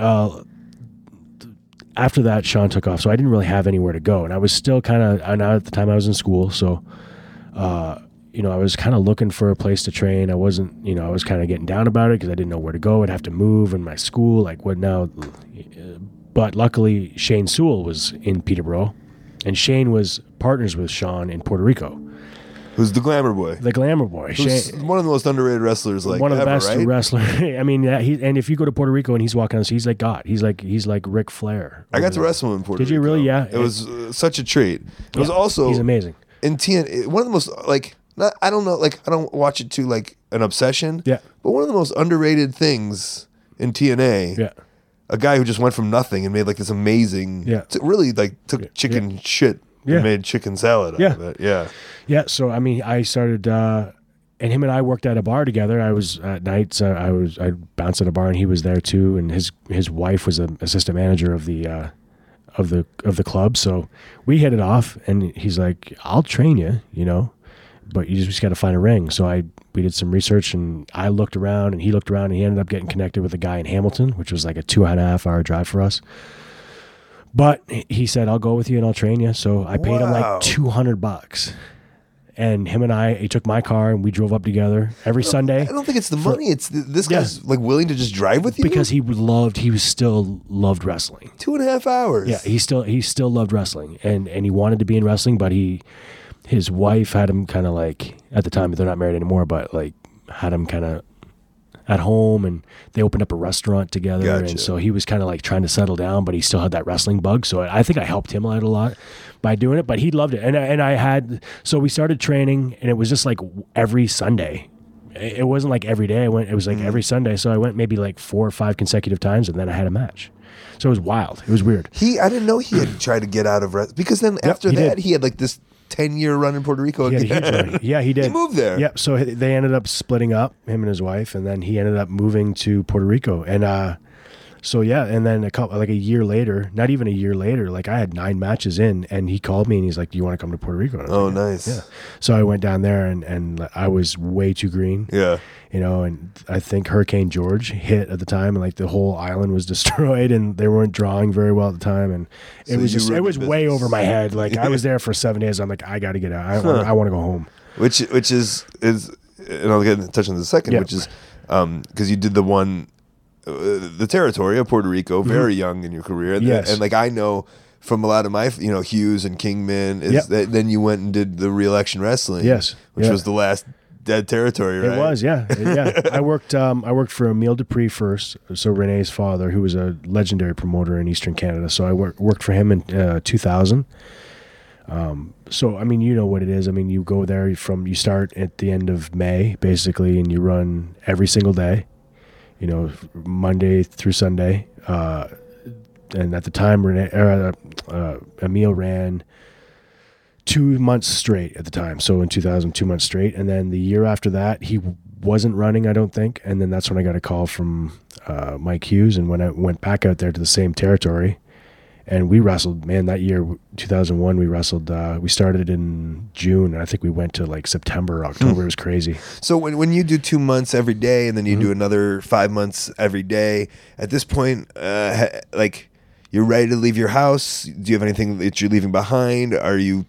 after that, Sean took off, so I didn't really have anywhere to go, and I was still kind of. At the time, I was in school, so I was kind of looking for a place to train. I wasn't, I was kind of getting down about it because I didn't know where to go. I'd have to move, and my school, like what now? But luckily, Shane Sewell was in Peterborough. And Shane was partners with Sean in Puerto Rico. Who's the glamour boy? The glamour boy. Who's Shane, one of the most underrated wrestlers, like one of the ever, best right? wrestlers. I mean, and if you go to Puerto Rico and he's walking on the street, he's like God. He's like Ric Flair. I got to wrestle him in Puerto Rico. Did you really? Yeah. It was such a treat. It was also he's amazing. in TN. One of the most like I don't know, like I don't watch it to like an obsession. Yeah. But one of the most underrated things in TNA. Yeah. A guy who just went from nothing and made like this amazing. Yeah. Really like took chicken shit. Yeah. And made chicken salad out Yeah. of it. Yeah. Yeah. So I mean, I started, and him and I worked at a bar together. I was at nights. I bounced at a bar, and he was there too. And his wife was an assistant manager of the club. So we hit it off, and he's like, "I'll train you, but you just got to find a ring." So we did some research, and I looked around, and he looked around, and he ended up getting connected with a guy in Hamilton, which was like a 2.5 hour drive for us. But he said, "I'll go with you and I'll train you." So I paid him Wow. like $200, and he took my car and we drove up together every Sunday. I don't think it's the money. It's this guy's like willing to just drive with you because he still loved wrestling. 2.5 hours. Yeah, he still loved wrestling, and he wanted to be in wrestling, but his wife had him kind of like, at the time they're not married anymore, but like had him kind of at home, and they opened up a restaurant together. Gotcha. And so he was kind of like trying to settle down, but he still had that wrestling bug. So I think I helped him out a lot by doing it, but he loved it. So we started training, and it was just like every Sunday. It wasn't like every day. It was like every Sunday. So I went maybe like 4 or 5 consecutive times, and then I had a match. So it was wild. It was weird. I didn't know he had tried to get out of wrestling, because then after he that did. he had like this 10-year run in Puerto Rico He had a again. huge run. Yeah, he did. He moved there. Yep. So they ended up splitting up, him and his wife, and then he ended up moving to Puerto Rico. And so yeah, and then a year later, not even a year later, like I had 9 matches in, and he called me and he's like, "Do you want to come to Puerto Rico?" And I was Oh, like, nice. Yeah. So I went down there, and I was way too green. Yeah. And I think Hurricane George hit at the time, and like the whole island was destroyed, and they weren't drawing very well at the time, and So it was you ruined way business. over my head. Like I was there for 7 days. I'm like, I got to get out. I want to go home. Which is and I'll get in touch on this in a second, Yeah. which is because you did the one the territory of Puerto Rico very young in your career. And, Yes. and like I know from a lot of my Hughes and Kingman is Yep. that then you went and did the Real Action Wrestling. Yes. Which Yeah. was the last dead territory, right? It was, yeah. I worked for Emile Dupree first, so Renee's father, who was a legendary promoter in Eastern Canada. So I worked for him in 2000. So I mean, you know what it is. I mean, you go there you start at the end of May basically, and you run every single day. Monday through Sunday. And at the time, Emile ran 2 months straight at the time. So in 2000, 2 months straight. And then the year after that, he wasn't running, I don't think. And then that's when I got a call from Mike Hughes. And when I went back out there to the same territory, And we wrestled, man, that year, 2001, we wrestled, we started in June, and I think we went to like September, October. It was crazy. So when you do 2 months every day and then you do another 5 months every day, at this point, like you're ready to leave your house? Do you have anything that you're leaving behind? Are you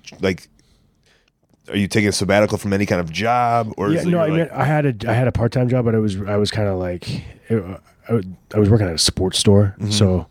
taking a sabbatical from any kind of job? Or Yeah, is it no, you're I had a part-time job, but I was kind of like, I was working at a sports store. So,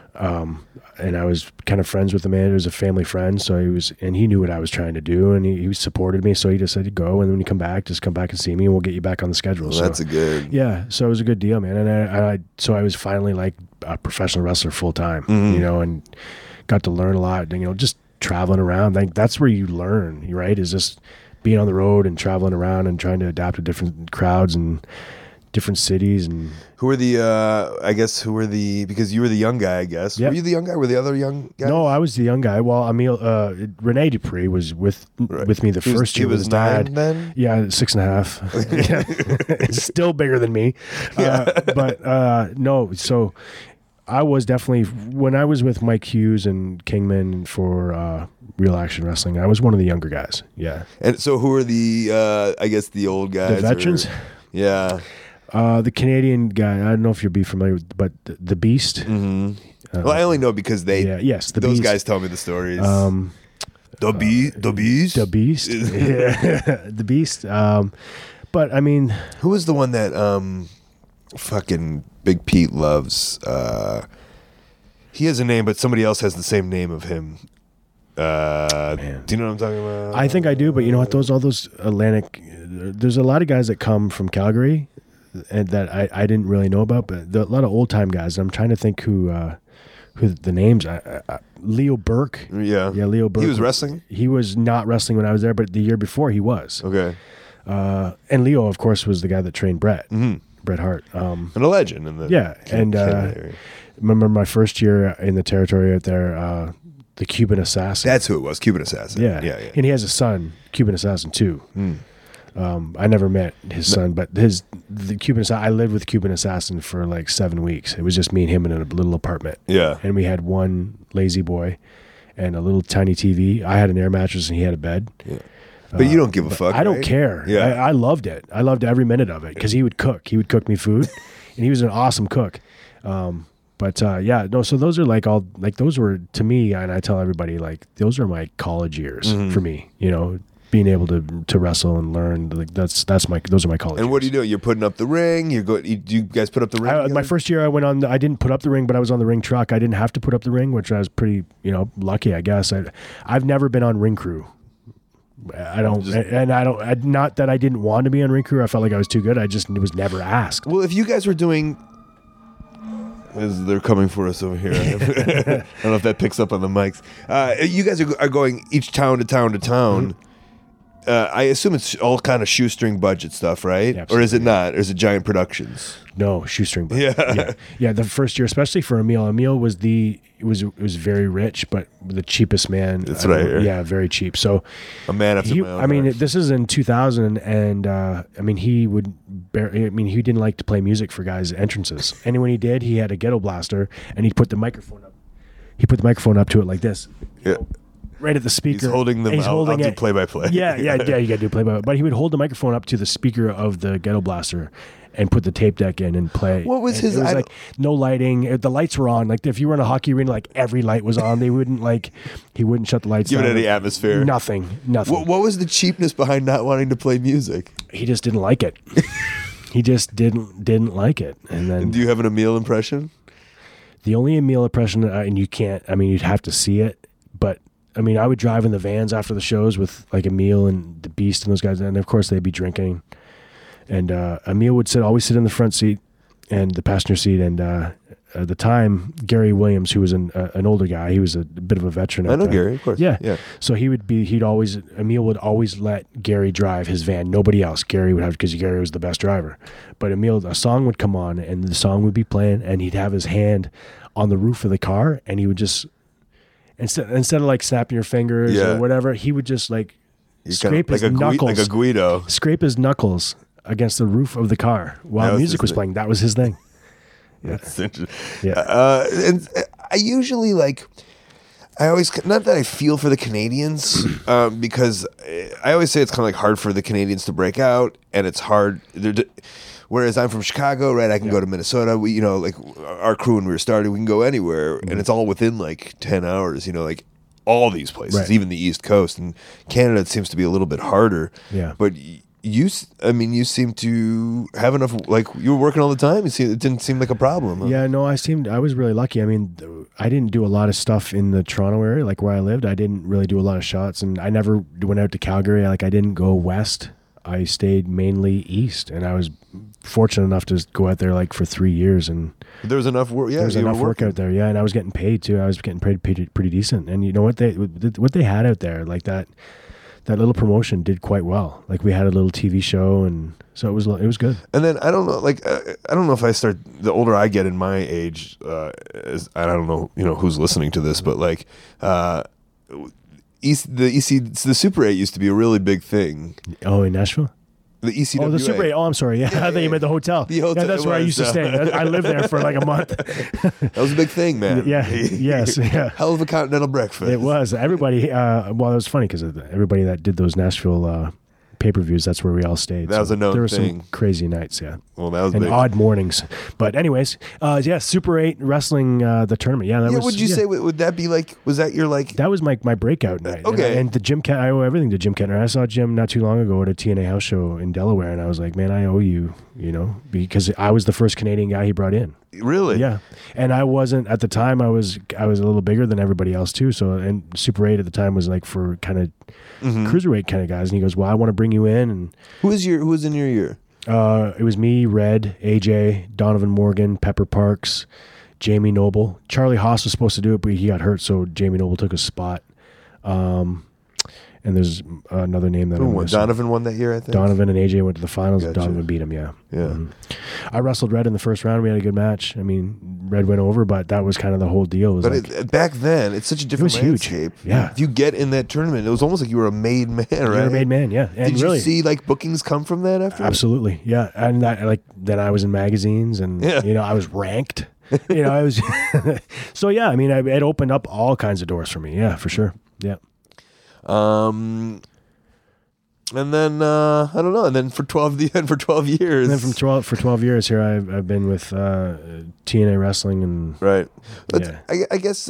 and I was kind of friends with the man. He was a family friend. So he knew what I was trying to do, and he supported me. So he just said, go. And when you come back, just come back and see me, and we'll get you back on the schedule. So that's a good. yeah. So it was a good deal, man. And so I was finally like a professional wrestler full time, and got to learn a lot, just traveling around. Like that's where you learn, right? Is just being on the road and traveling around and trying to adapt to different crowds and different cities. And Who were the, because you were the young guy, I guess. Yeah. Were you the young guy? Were the other young guys? no, I was the young guy. Well, Rene Dupree was with me the first year with his dad. 9 then? Yeah, 6.5. Yeah. Still bigger than me. But no, so I was definitely, when I was with Mike Hughes and Kingman for Real Action Wrestling, I was one of the younger guys. Yeah. And so who are the, I guess, the old guys? The veterans? Yeah. The Canadian guy, I don't know if you'll be familiar with, but the Beast. Mm-hmm. Well, I only know because the Beast. guys tell me the stories. The Beast? The Beast. Yeah. The Beast. But I mean, Who was the one that fucking Big Pete loves? He has a name, but somebody else has the same name of him. Do you know what I'm talking about? I think I do, but you know what? All those Atlantic, there's a lot of guys that come from Calgary and that I didn't really know about, but a lot of old time guys. I'm trying to think who the names. Leo Burke. Yeah, Leo Burke. He was wrestling? He was not wrestling when I was there, but the year before he was. Okay. And Leo, of course, was the guy that trained Bret. Bret Hart. And a legend in the Canada area. Remember my first year in the territory out there, the Cuban Assassin. That's who it was, Cuban Assassin. Yeah. And he has a son, Cuban Assassin too. I never met his son, but the Cuban Assassin, I lived with Cuban Assassin for like 7 weeks. It was just me and him in a little apartment. Yeah. And we had one lazy boy and a little tiny TV. I had an air mattress and he had a bed. Yeah. But you don't give a fuck. I don't right? care. Yeah. I loved it. I loved every minute of it because he would cook. He would cook me food, and he was an awesome cook. So those are those were to me, and I tell everybody those are my college years for me. Being able to wrestle and learn, those are my college. And what do years. you do? You're putting up the ring. Do you guys put up the ring? My together? first year I went on. I didn't put up the ring, but I was on the ring truck. I didn't have to put up the ring, which I was pretty lucky, I guess. I've never been on ring crew. Not that I didn't want to be on ring crew. I felt like I was too good. I just was never asked. Well, if you guys were doing, as they're coming for us over here, I don't know if that picks up on the mics. You guys are going each town to town to town. I assume it's all kind of shoestring budget stuff, right? Absolutely. Or is it not? Or is it giant productions? No, shoestring budget. Yeah. The first year, especially for Emil. Emil was very rich, but the cheapest man. That's what I hear. Yeah, very cheap. So A man after my own heart. this is in 2000, and he didn't like to play music for guys' entrances. And when he did, he had a ghetto blaster, and he'd put the microphone up. He put the microphone up to it like this. Yeah. Right at the speaker. He's holding them. I'll do play-by-play. Yeah, you got to do play-by-play. But he would hold the microphone up to the speaker of the ghetto blaster and put the tape deck in and play. What was his? It was no lighting. The lights were on. Like if you were in a hockey arena, every light was on. They wouldn't he wouldn't shut the lights Give down. it any atmosphere. Nothing. What was the cheapness behind not wanting to play music? He just didn't like it. He just didn't like it. And then Do you have an Emil impression? the only Emil impression, and you can't. You'd have to see it, but. I would drive in the vans after the shows with Emil and the Beast and those guys, and of course they'd be drinking. And Emil would always sit in the front seat and the passenger seat. And at the time, Gary Williams, who was an older guy, he was a bit of a veteran. I know Gary, of course. Yeah. So Emil would always let Gary drive his van. Nobody else. Gary would have, because Gary was the best driver. But Emil, a song would come on, and the song would be playing, and he'd have his hand on the roof of the car, and he would just. Instead of snapping your fingers or whatever, he would just scrape his knuckles, like a Guido, scrape his knuckles against the roof of the car while music was playing. That was his thing. That's interesting. Yeah. And I usually like. I always, not that I feel for the Canadians, because I always say it's kind of like hard for the Canadians to break out, and it's hard. Whereas I'm from Chicago, right? I can go to Minnesota. We, you know, like our crew when we were starting, we can go anywhere, and it's all within like 10 hours. You know, like all these places, Right. even the East Coast. And Canada, it seems to be a little bit harder. Yeah. But you seem to have enough. Like you were working all the time. It didn't seem like a problem. Huh? Yeah, no, I was really lucky. I mean, I didn't do a lot of stuff in the Toronto area, like where I lived. I didn't really do a lot of shots, and I never went out to Calgary. Like I didn't go west. I stayed mainly east, and I was fortunate enough to go out there like for 3 years, and There was enough work. Yeah, there was you were enough work working. out there. Yeah, and I was getting paid too. I was getting paid pretty decent. And you know what they had out there, like that little promotion did quite well. Like we had a little TV show, and so it was good. And then I don't know, like I don't know if I start the older I get in my age, I don't know, you know, who's listening to this, but like the Super 8 used to be a really big thing. Oh, in Nashville. The ECWA. Oh, the Super 8. Oh, I'm sorry. Yeah, I thought you meant the hotel. The hotel, Yeah, that's it where I was, used to stay. I lived there for like a month. That was a big thing, man. Yeah. Yes. Yeah. Hell of a continental breakfast. It was. Everybody. Well, it was funny because everybody that did those Nashville pay-per-views, that's where we all stayed. That was a known There were thing. some crazy nights, yeah. Well, that was and big. odd mornings. But anyways, yeah, Super 8 wrestling, the tournament. Yeah, that Yeah, was. would you say would that be like? Was that your like? That was my breakout night. Okay. And the Jim I owe everything to Jim Kettner. I saw Jim not too long ago at a TNA house show in Delaware, and I was like, man, I owe you, you know, because I was the first Canadian guy he brought in. Really? Yeah, and I wasn't at the time. I was a little bigger than everybody else too. So, and Super 8 at the time was like for kind of cruiserweight kind of guys. And he goes, "Well, I want to bring you in." And Who was in your year? it was me, Red, AJ, Donovan Morgan, Pepper Parks, Jamie Noble. Charlie Haas was supposed to do it, but he got hurt, so Jamie Noble took his spot. And there's another name that Who I'm won? missing. Donovan won that year, I think. Donovan and AJ went to the finals. Gotcha. Donovan beat him. Yeah. Yeah. I wrestled Red in the first round. We had a good match. I mean, Red went over, but that was kind of the whole deal. It was But like, back then, it's such a different was huge. landscape. Yeah. If you get in that tournament, it was almost like you were a made man, right? you're a made man. Yeah. And Did really, you see like bookings come from that after? absolutely. Yeah. And that, like, then I was in magazines and, Yeah. you know, I was ranked. You know, I was. So, yeah, I mean, it opened up all kinds of doors for me. Yeah, for sure. Yeah. And then I don't know. And then for 12 years. And then for 12 years here, I've been with TNA Wrestling and Right. But Yeah. I guess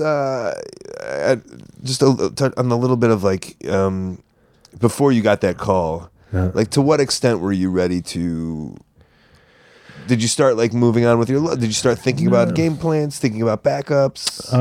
just on a little bit of like before you got that call, like to what extent were you ready to? Did you start like moving on with your? Did you start thinking about game plans, thinking about backups?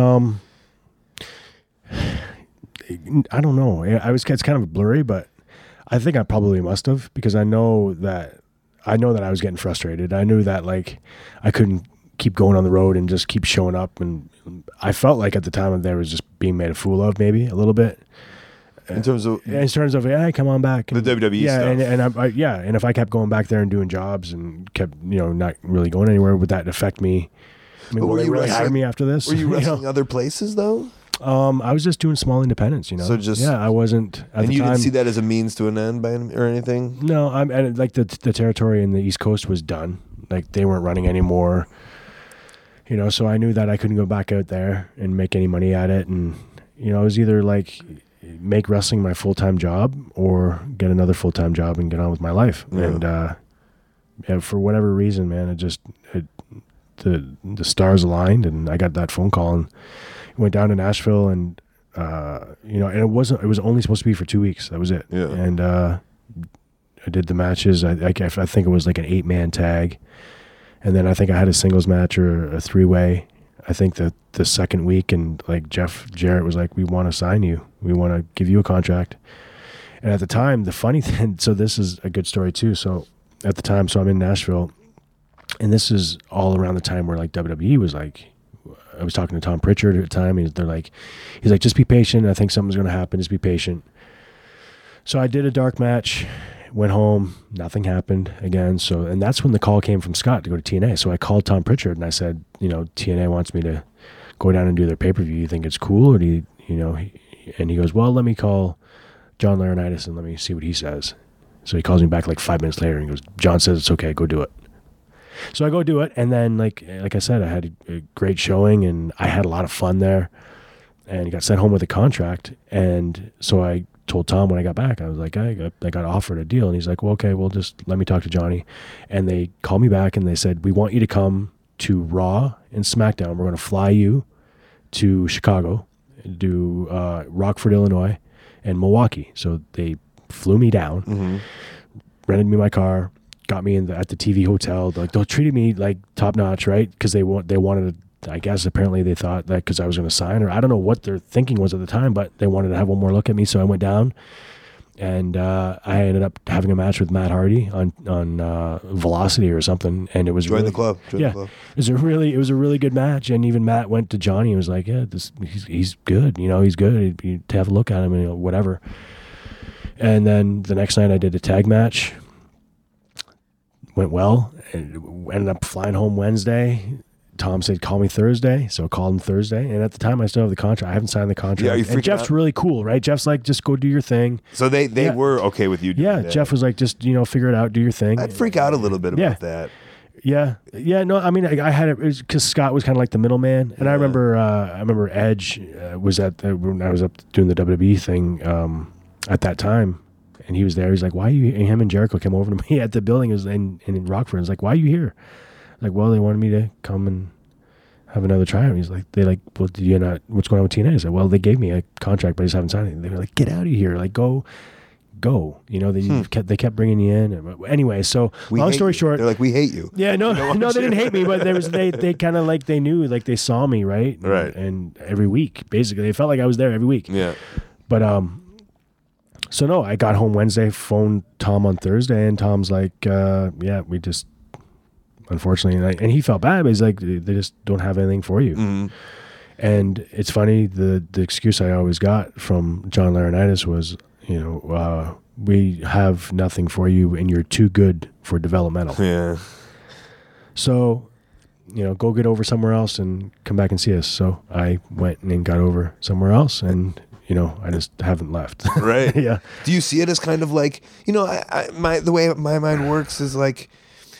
I don't know. It's kind of blurry, but I think I probably must have, because I know that I was getting frustrated. I knew that like I couldn't keep going on the road and just keep showing up, and I felt like at the time there was just being made a fool of, maybe a little bit. in terms of Hey, come on back. And, The WWE yeah, stuff. and if I kept going back there and doing jobs and kept, you know, not really going anywhere, would that affect me? I mean, But will were they you really hire wrestling- me after this? were you know? wrestling other places though? I was just doing small independents, you know. So just- I wasn't at And the you time. didn't see that as a means to an end or anything? No, and like the territory in the East Coast was done. Like they weren't running anymore. You know, so I knew that I couldn't go back out there and make any money at it, and you know, it was either like make wrestling my full-time job or get another full-time job and get on with my life. Yeah. And yeah, for whatever reason, man, the stars aligned, and I got that phone call and went down to Nashville, and you know, and it was only supposed to be for 2 weeks. That was it. Yeah. And I did the matches. I think it was like an 8-man tag, and then I think I had a singles match or a 3-way. I think the second week, and like Jeff Jarrett was like, "We want to sign you. We want to give you a contract." And at the time, the funny thing, so this is a good story too. So at the time, so I'm in Nashville, and this is all around the time where like WWE was like, I was talking to Tom Pritchard at the time, and he's like, just be patient. I think something's going to happen. Just be patient. So I did a dark match, went home, nothing happened again. So, and that's when the call came from Scott to go to TNA. So I called Tom Pritchard and I said, you know, TNA wants me to go down and do their pay-per-view. You think it's cool? Or do you, you know, and he goes, well, let me call John Laurinaitis and let me see what he says. So he calls me back like 5 minutes later and he goes, John says it's okay, go do it. So I go do it, and then like I said, I had a great showing, and I had a lot of fun there, and got sent home with a contract. And so I told Tom when I got back, I was like, I got offered a deal, and he's like, well, okay, well, just let me talk to Johnny. And they called me back, and they said, we want you to come to Raw and SmackDown. We're going to fly you to Chicago, do Rockford, Illinois, and Milwaukee. So they flew me down, rented me my car, got me at the TV hotel. Like, they treated me like top notch, right? Because they wanted to, I guess apparently they thought that because I was going to sign, or I don't know what their thinking was at the time, but they wanted to have one more look at me. So I went down, and I ended up having a match with Matt Hardy on Velocity or something, and it was Join the club. It was a really good match. And even Matt went to Johnny and was like, yeah, he's good. He's good. You to have a look at him and whatever. And then the next night I did a tag match. Went well, and ended up flying home Wednesday. Tom said, call me Thursday. So I called him Thursday. And at the time, I still have the contract. I haven't signed the contract. Yeah, are you and Jeff's out? really cool, right? Jeff's like, just go do your thing. So they were okay with you doing Yeah, that. Jeff was like, just, figure it out, do your thing. I'd freak out a little bit about that. Yeah. No, I mean, I had it because Scott was kind of like the middleman. And I remember Edge was when I was up doing the WWE thing at that time. And he was there. He's like, why are you, and him and Jericho came over to me at the building in Rockford. He's like, why are you here? Like, well, they wanted me to come and have another tryout. He's like, well, did you not, what's going on with TNA? I said, well, they gave me a contract, but I just haven't signed it. They were like, get out of here. Like, go. They kept bringing you in. Anyway, so long story short. They're like, we hate you. Yeah, no, they didn't hate me, but they kind of like, they knew, like they saw me, right? Right. And every week, basically, it felt like I was there every week. Yeah. But, so no, I got home Wednesday, phoned Tom on Thursday, and Tom's like, yeah, we just, unfortunately, and he felt bad, but he's like, they just don't have anything for you. Mm-hmm. And it's funny, the excuse I always got from John Laurinaitis was, we have nothing for you, and you're too good for developmental. Yeah. So, go get over somewhere else and come back and see us. So I went and got over somewhere else, and I just haven't left. Right. Yeah. Do you see it as kind of like, the way my mind works is like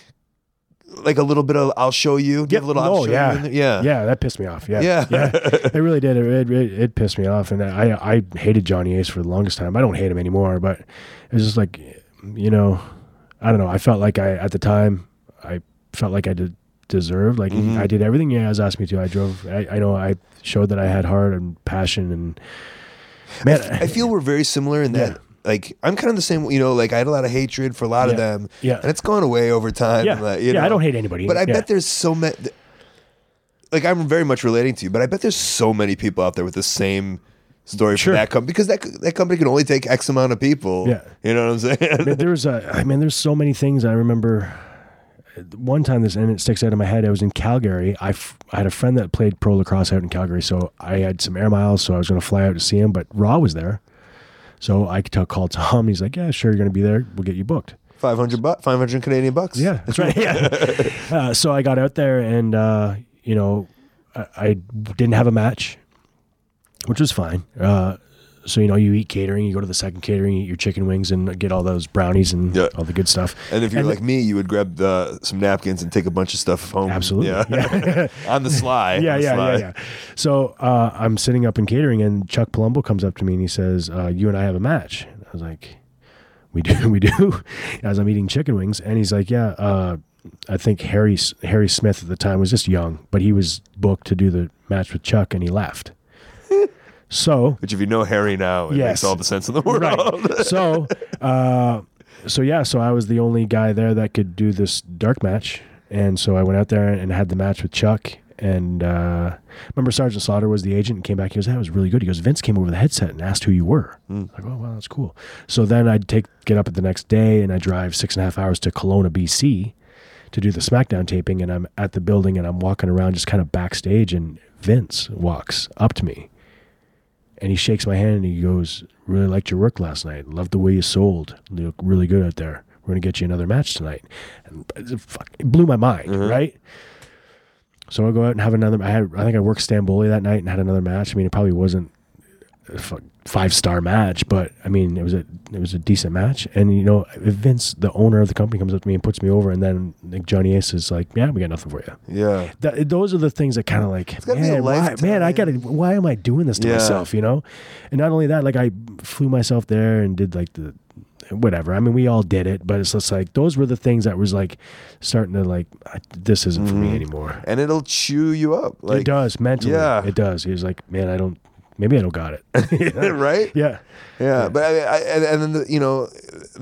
a little bit of I'll show you. Do you have a little I'll show you in there? Yeah. Yeah, that pissed me off. Yeah. Yeah. It really did. It pissed me off. And I hated Johnny Ace for the longest time. I don't hate him anymore, but it was just like, I don't know. I felt like at the time, I felt like I deserved. Like I did everything he has asked me to. I showed that I had heart and passion, and man, I feel we're very similar in that. Yeah. Like I'm kind of the same, like I had a lot of hatred for a lot of them, Yeah. and it's gone away over time. Yeah. I don't hate anybody, but I bet there's so many. Like I'm very much relating to you, but I bet there's so many people out there with the same story for that company, because that company can only take X amount of people. Yeah, you know what I'm saying? There's so many things. I remember one time and it sticks out in my head. I was in Calgary. I had a friend that played pro lacrosse out in Calgary, so I had some air miles, so I was going to fly out to see him. But Raw was there. So I called Tom. And he's like, "Yeah, sure, you're going to be there. We'll get you booked." $500 Canadian bucks. Yeah, that's right. Yeah. So I got out there, and I didn't have a match, which was fine. So you eat catering. You go to the second catering, eat your chicken wings, and get all those brownies and all the good stuff. And if you're like me, you would grab some napkins and take a bunch of stuff home. Absolutely. Yeah. On the sly. Yeah. So I'm sitting up in catering, and Chuck Palumbo comes up to me and he says, "You and I have a match." I was like, "We do." As I'm eating chicken wings, and he's like, "Yeah." I think Harry Smith at the time was just young, but he was booked to do the match with Chuck, and he left. So, which if you know Harry now, it makes all the sense in the world. Right. So I was the only guy there that could do this dark match, and so I went out there and had the match with Chuck. And remember, Sergeant Slaughter was the agent and came back. He goes, "That was really good." He goes, "Vince came over the headset and asked who you were." I'm like, "Oh, well, that's cool." So then I'd get up the next day and I drive 6.5 hours to Kelowna, BC, to do the SmackDown taping. And I'm at the building and I'm walking around just kind of backstage, and Vince walks up to me. And he shakes my hand and he goes, "Really liked your work last night. Loved the way you sold. You look really good out there. We're going to get you another match tonight." And it blew my mind, right? So I'll go out and have another. I think I worked Stamboli that night and had another match. I mean, it probably wasn't 5-star match, but I mean, it was a decent match. And you know, if Vince, the owner of the company, comes up to me and puts me over, and then like Johnny Ace is like, "Yeah, we got nothing for you." Yeah. Those are the things that kind of like, gotta be a why am I doing this to myself? You know, and not only that, like I flew myself there and did like the whatever. I mean, we all did it, but it's just like those were the things that was like starting to like, this isn't for me anymore. And it'll chew you up. Like, It does mentally. Yeah. It does. He was like, man, maybe I don't got it. right? Yeah. Yeah. But and then you know, the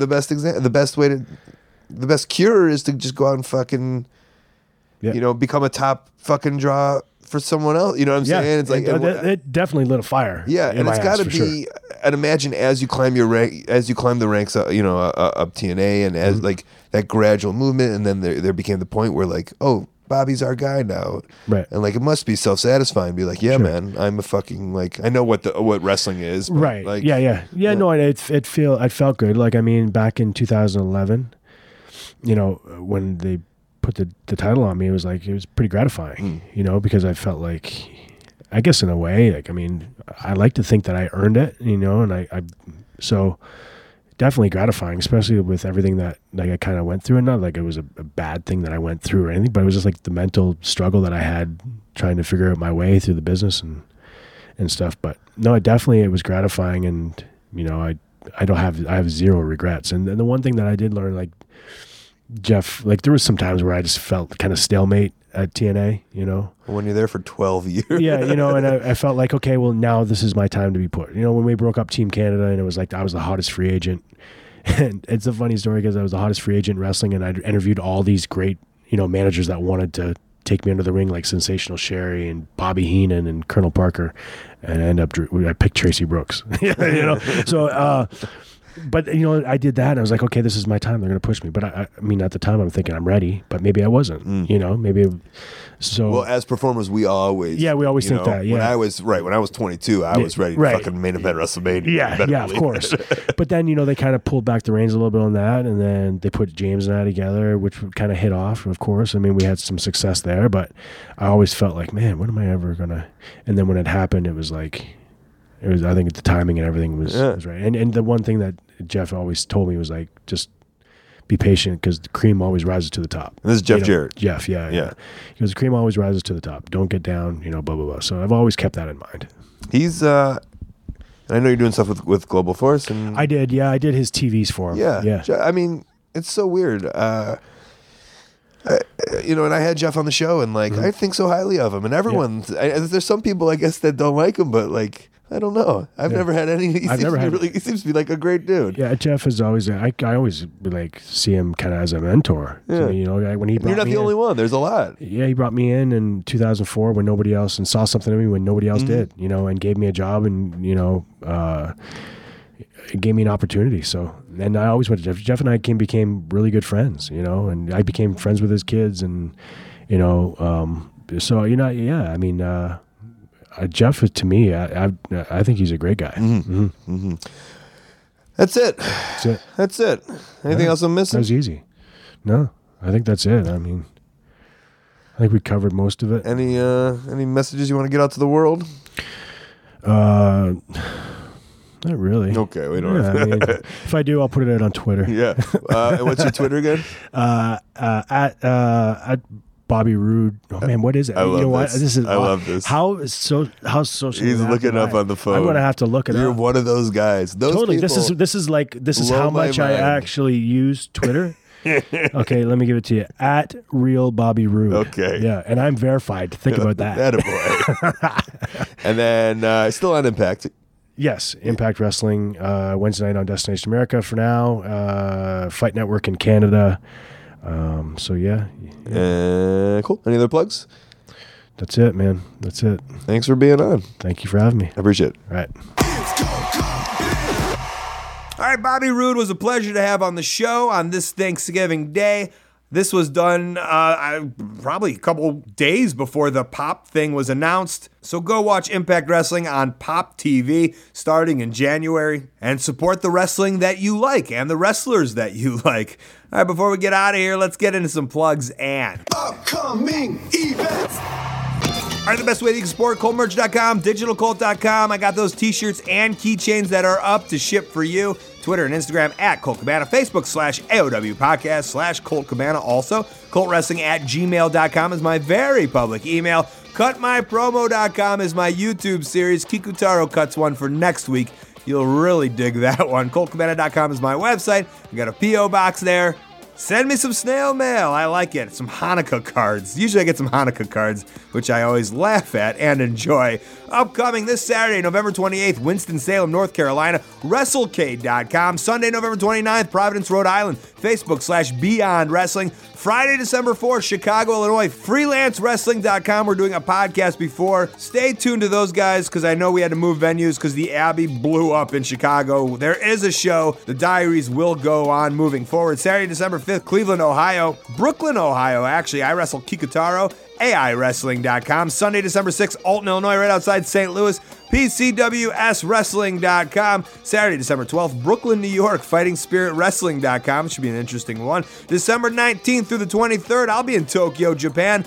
best cure is to just go out and fucking, Yeah. you know, become a top fucking draw for someone else. You know what I'm saying? It's like it definitely lit a fire. yeah, in and my it's got to ass, be. for sure. I'd imagine as you climb the ranks, you know, up TNA, and as like that gradual movement, and then there became the point where like, oh, Bobby's our guy now, Right. And like it must be self-satisfying. Be like, yeah, man, I'm a fucking like I know what wrestling is, but, Right. Like, yeah. No, I felt good. Like, I mean, back in 2011, you know, when they put the title on me, it was pretty gratifying, you know, because I felt like, I guess in a way, like, I mean, I like to think that I earned it, you know, and so definitely gratifying, especially with everything that like I kind of went through, and not like it was a bad thing that I went through or anything, but it was just like the mental struggle that I had trying to figure out my way through the business and stuff. But no, it was gratifying, and you know, I have zero regrets. And the one thing that I did learn, like Jeff, like there was some times where I just felt kind of stalemate at TNA, you know. when you're there for 12 years, Yeah, you know, and I felt like, okay, well, now this is my time to be put. You know, when we broke up Team Canada, and it was like I was the hottest free agent, and it's a funny story because I was the hottest free agent in wrestling, and I interviewed all these great, you know, managers that wanted to take me under the ring, like Sensational Sherry and Bobby Heenan and Colonel Parker, and I picked Tracy Brooks, you know, so. But you know, I did that, and I was like, okay, this is my time. They're going to push me. But I mean, at the time, I'm thinking I'm ready, but maybe I wasn't. You know, maybe. So well, as performers, we always think that. Yeah, when I was 22, I was ready to fucking main event WrestleMania. Yeah, of course. But then, you know, they kind of pulled back the reins a little bit on that, and then they put James and I together, which kind of hit off. Of course, I mean, we had some success there, but I always felt like, man, when am I ever gonna? And then when it happened, it was like. I think the timing and everything was right. And the one thing that Jeff always told me was like, just be patient because the cream always rises to the top. And this is Jeff Jarrett. Jeff, yeah. He goes, the cream always rises to the top. Don't get down, you know, blah, blah, blah. So I've always kept that in mind. He's, I know you're doing stuff with Global Force. And I did his TVs for him. Yeah. I mean, it's so weird. You know, and I had Jeff on the show, and like, I think so highly of him, and everyone. There's some people, I guess, that don't like him, but like, I don't know. I've never had any. He seems to be like a great dude. Yeah, Jeff is always. I always like see him kind of as a mentor. Yeah. So, you know, when he brought you're not me the only in, one. There's a lot. Yeah, he brought me in 2004 when nobody else, and saw something in me when nobody else did. You know, and gave me a job, and you know, it gave me an opportunity. So, and I always went to Jeff. Jeff and I became really good friends. You know, and I became friends with his kids, and you know, so you know, yeah. I mean. Jeff, to me, I think he's a great guy. That's it. That's it. Anything else I'm That missing? was easy. No, I think that's it. I mean, I think we covered most of it. Any messages you want to get out to the world? Not really. Okay, we don't. I mean, if I do, I'll put it out on Twitter. Yeah. And what's your Twitter again? At Bobby Roode. Oh man, what is it? I love you know this. What? This is I love this. How social. He's looking up on the phone. I'm gonna have to look it You're up. one of those guys. Those Totally. people This is blow how my much I mind. actually use Twitter. Okay, let me give it to you. At Real Bobby Roode. Okay. Yeah, and I'm verified. Think about that. Attaboy. And then still on Impact. Yes, Impact Wrestling, Wednesday night on Destination America for now. Fight Network in Canada. So yeah. Cool. Any other plugs? That's it, man. That's it. Thanks for being on. Thank you for having me. I appreciate it. All right. All right, Bobby Roode was a pleasure to have on the show on this Thanksgiving Day. This was done probably a couple days before the Pop thing was announced. So go watch Impact Wrestling on Pop TV starting in January and support the wrestling that you like and the wrestlers that you like. All right, before we get out of here, let's get into some plugs and Upcoming events. All right, the best way that you can support ColtMerch.com, DigitalColt.com. I got those t-shirts and keychains that are up to ship for you. Twitter and Instagram at Colt Cabana, Facebook /AOW podcast /Colt Cabana. Also, ColtWrestling@gmail.com is my very public email. CutMyPromo.com is my YouTube series. Kikutaro cuts one for next week. You'll really dig that one. ColtCabana.com is my website. I got a P.O. box there. Send me some snail mail. I like it. Some Hanukkah cards. Usually I get some Hanukkah cards, which I always laugh at and enjoy. Upcoming this Saturday, November 28th, Winston-Salem, North Carolina, WrestleCade.com. Sunday, November 29th, Providence, Rhode Island, Facebook /Beyond Wrestling. Friday, December 4th, Chicago, Illinois, FreelanceWrestling.com. We're doing a podcast before. Stay tuned to those guys because I know we had to move venues because the Abbey blew up in Chicago. There is a show. The diaries will go on moving forward. Saturday, December 5th, Cleveland, Ohio. Brooklyn, Ohio, actually. I wrestle Kikutaro. AIWrestling.com. Sunday, December 6th, Alton, Illinois, right outside St. Louis. PCWSWrestling.com. Saturday, December 12th, Brooklyn, New York, FightingSpiritWrestling.com. Should be an interesting one. December 19th through the 23rd, I'll be in Tokyo, Japan.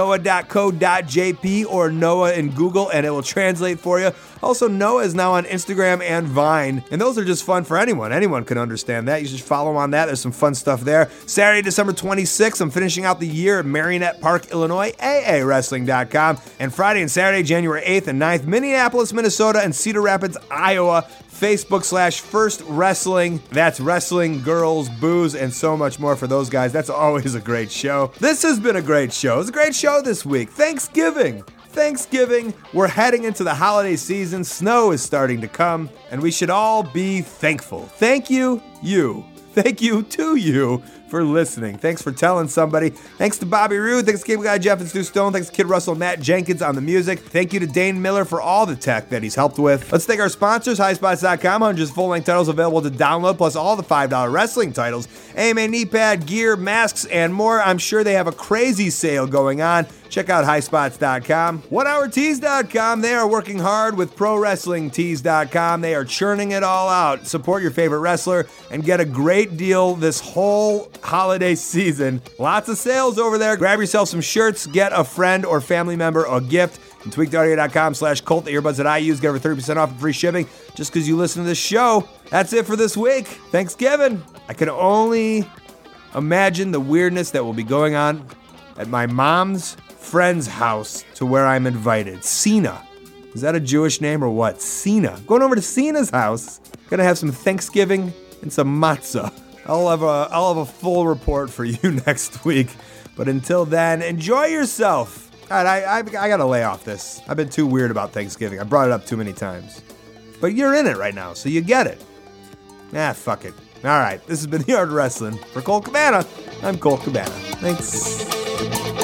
Noah.co.jp or Noah in Google, and it will translate for you. Also, Noah is now on Instagram and Vine, and those are just fun for anyone. Anyone can understand that. You should follow him on that. There's some fun stuff there. Saturday, December 26th, I'm finishing out the year at Marionette Park, Illinois, AAWrestling.com. And Friday and Saturday, January 8th and 9th, Minneapolis, Minnesota, and Cedar Rapids, Iowa. Facebook /First Wrestling. That's wrestling, girls, booze, and so much more for those guys. That's always a great show. This has been a great show. It's a great show this week. Thanksgiving, we're heading into the holiday season. Snow is starting to come, and we should all be thankful. Thank you, you. Thank you to you for listening. Thanks for telling somebody. Thanks to Bobby Roode. Thanks to Cable Guy Jeff and Stu Stone. Thanks to Kid Russell and Matt Jenkins on the music. Thank you to Dane Miller for all the tech that he's helped with. Let's thank our sponsors, highspots.com. Hundreds of full-length titles available to download, plus all the $5 wrestling titles. AMA knee pad, gear, masks, and more. I'm sure they have a crazy sale going on. Check out highspots.com. OneHourTees.com. They are working hard with ProWrestlingTees.com. They are churning it all out. Support your favorite wrestler and get a great deal this whole holiday season. Lots of sales over there. Grab yourself some shirts. Get a friend or family member a gift. And tweakedaudio.com/Colt, the earbuds that I use, get over 30% off and free shipping just because you listen to this show. That's it for this week. Thanksgiving. I can only imagine the weirdness that will be going on at my mom's friend's house to where I'm invited. Cena. Is that a Jewish name or what? Cena. Going over to Cena's house. Gonna have some Thanksgiving and some matzah. I'll have a full report for you next week. But until then, enjoy yourself. All right, I gotta lay off this. I've been too weird about Thanksgiving. I brought it up too many times. But you're in it right now, so you get it. Fuck it. All right, this has been The Art of Wrestling. For Colt Cabana, I'm Colt Cabana. Thanks.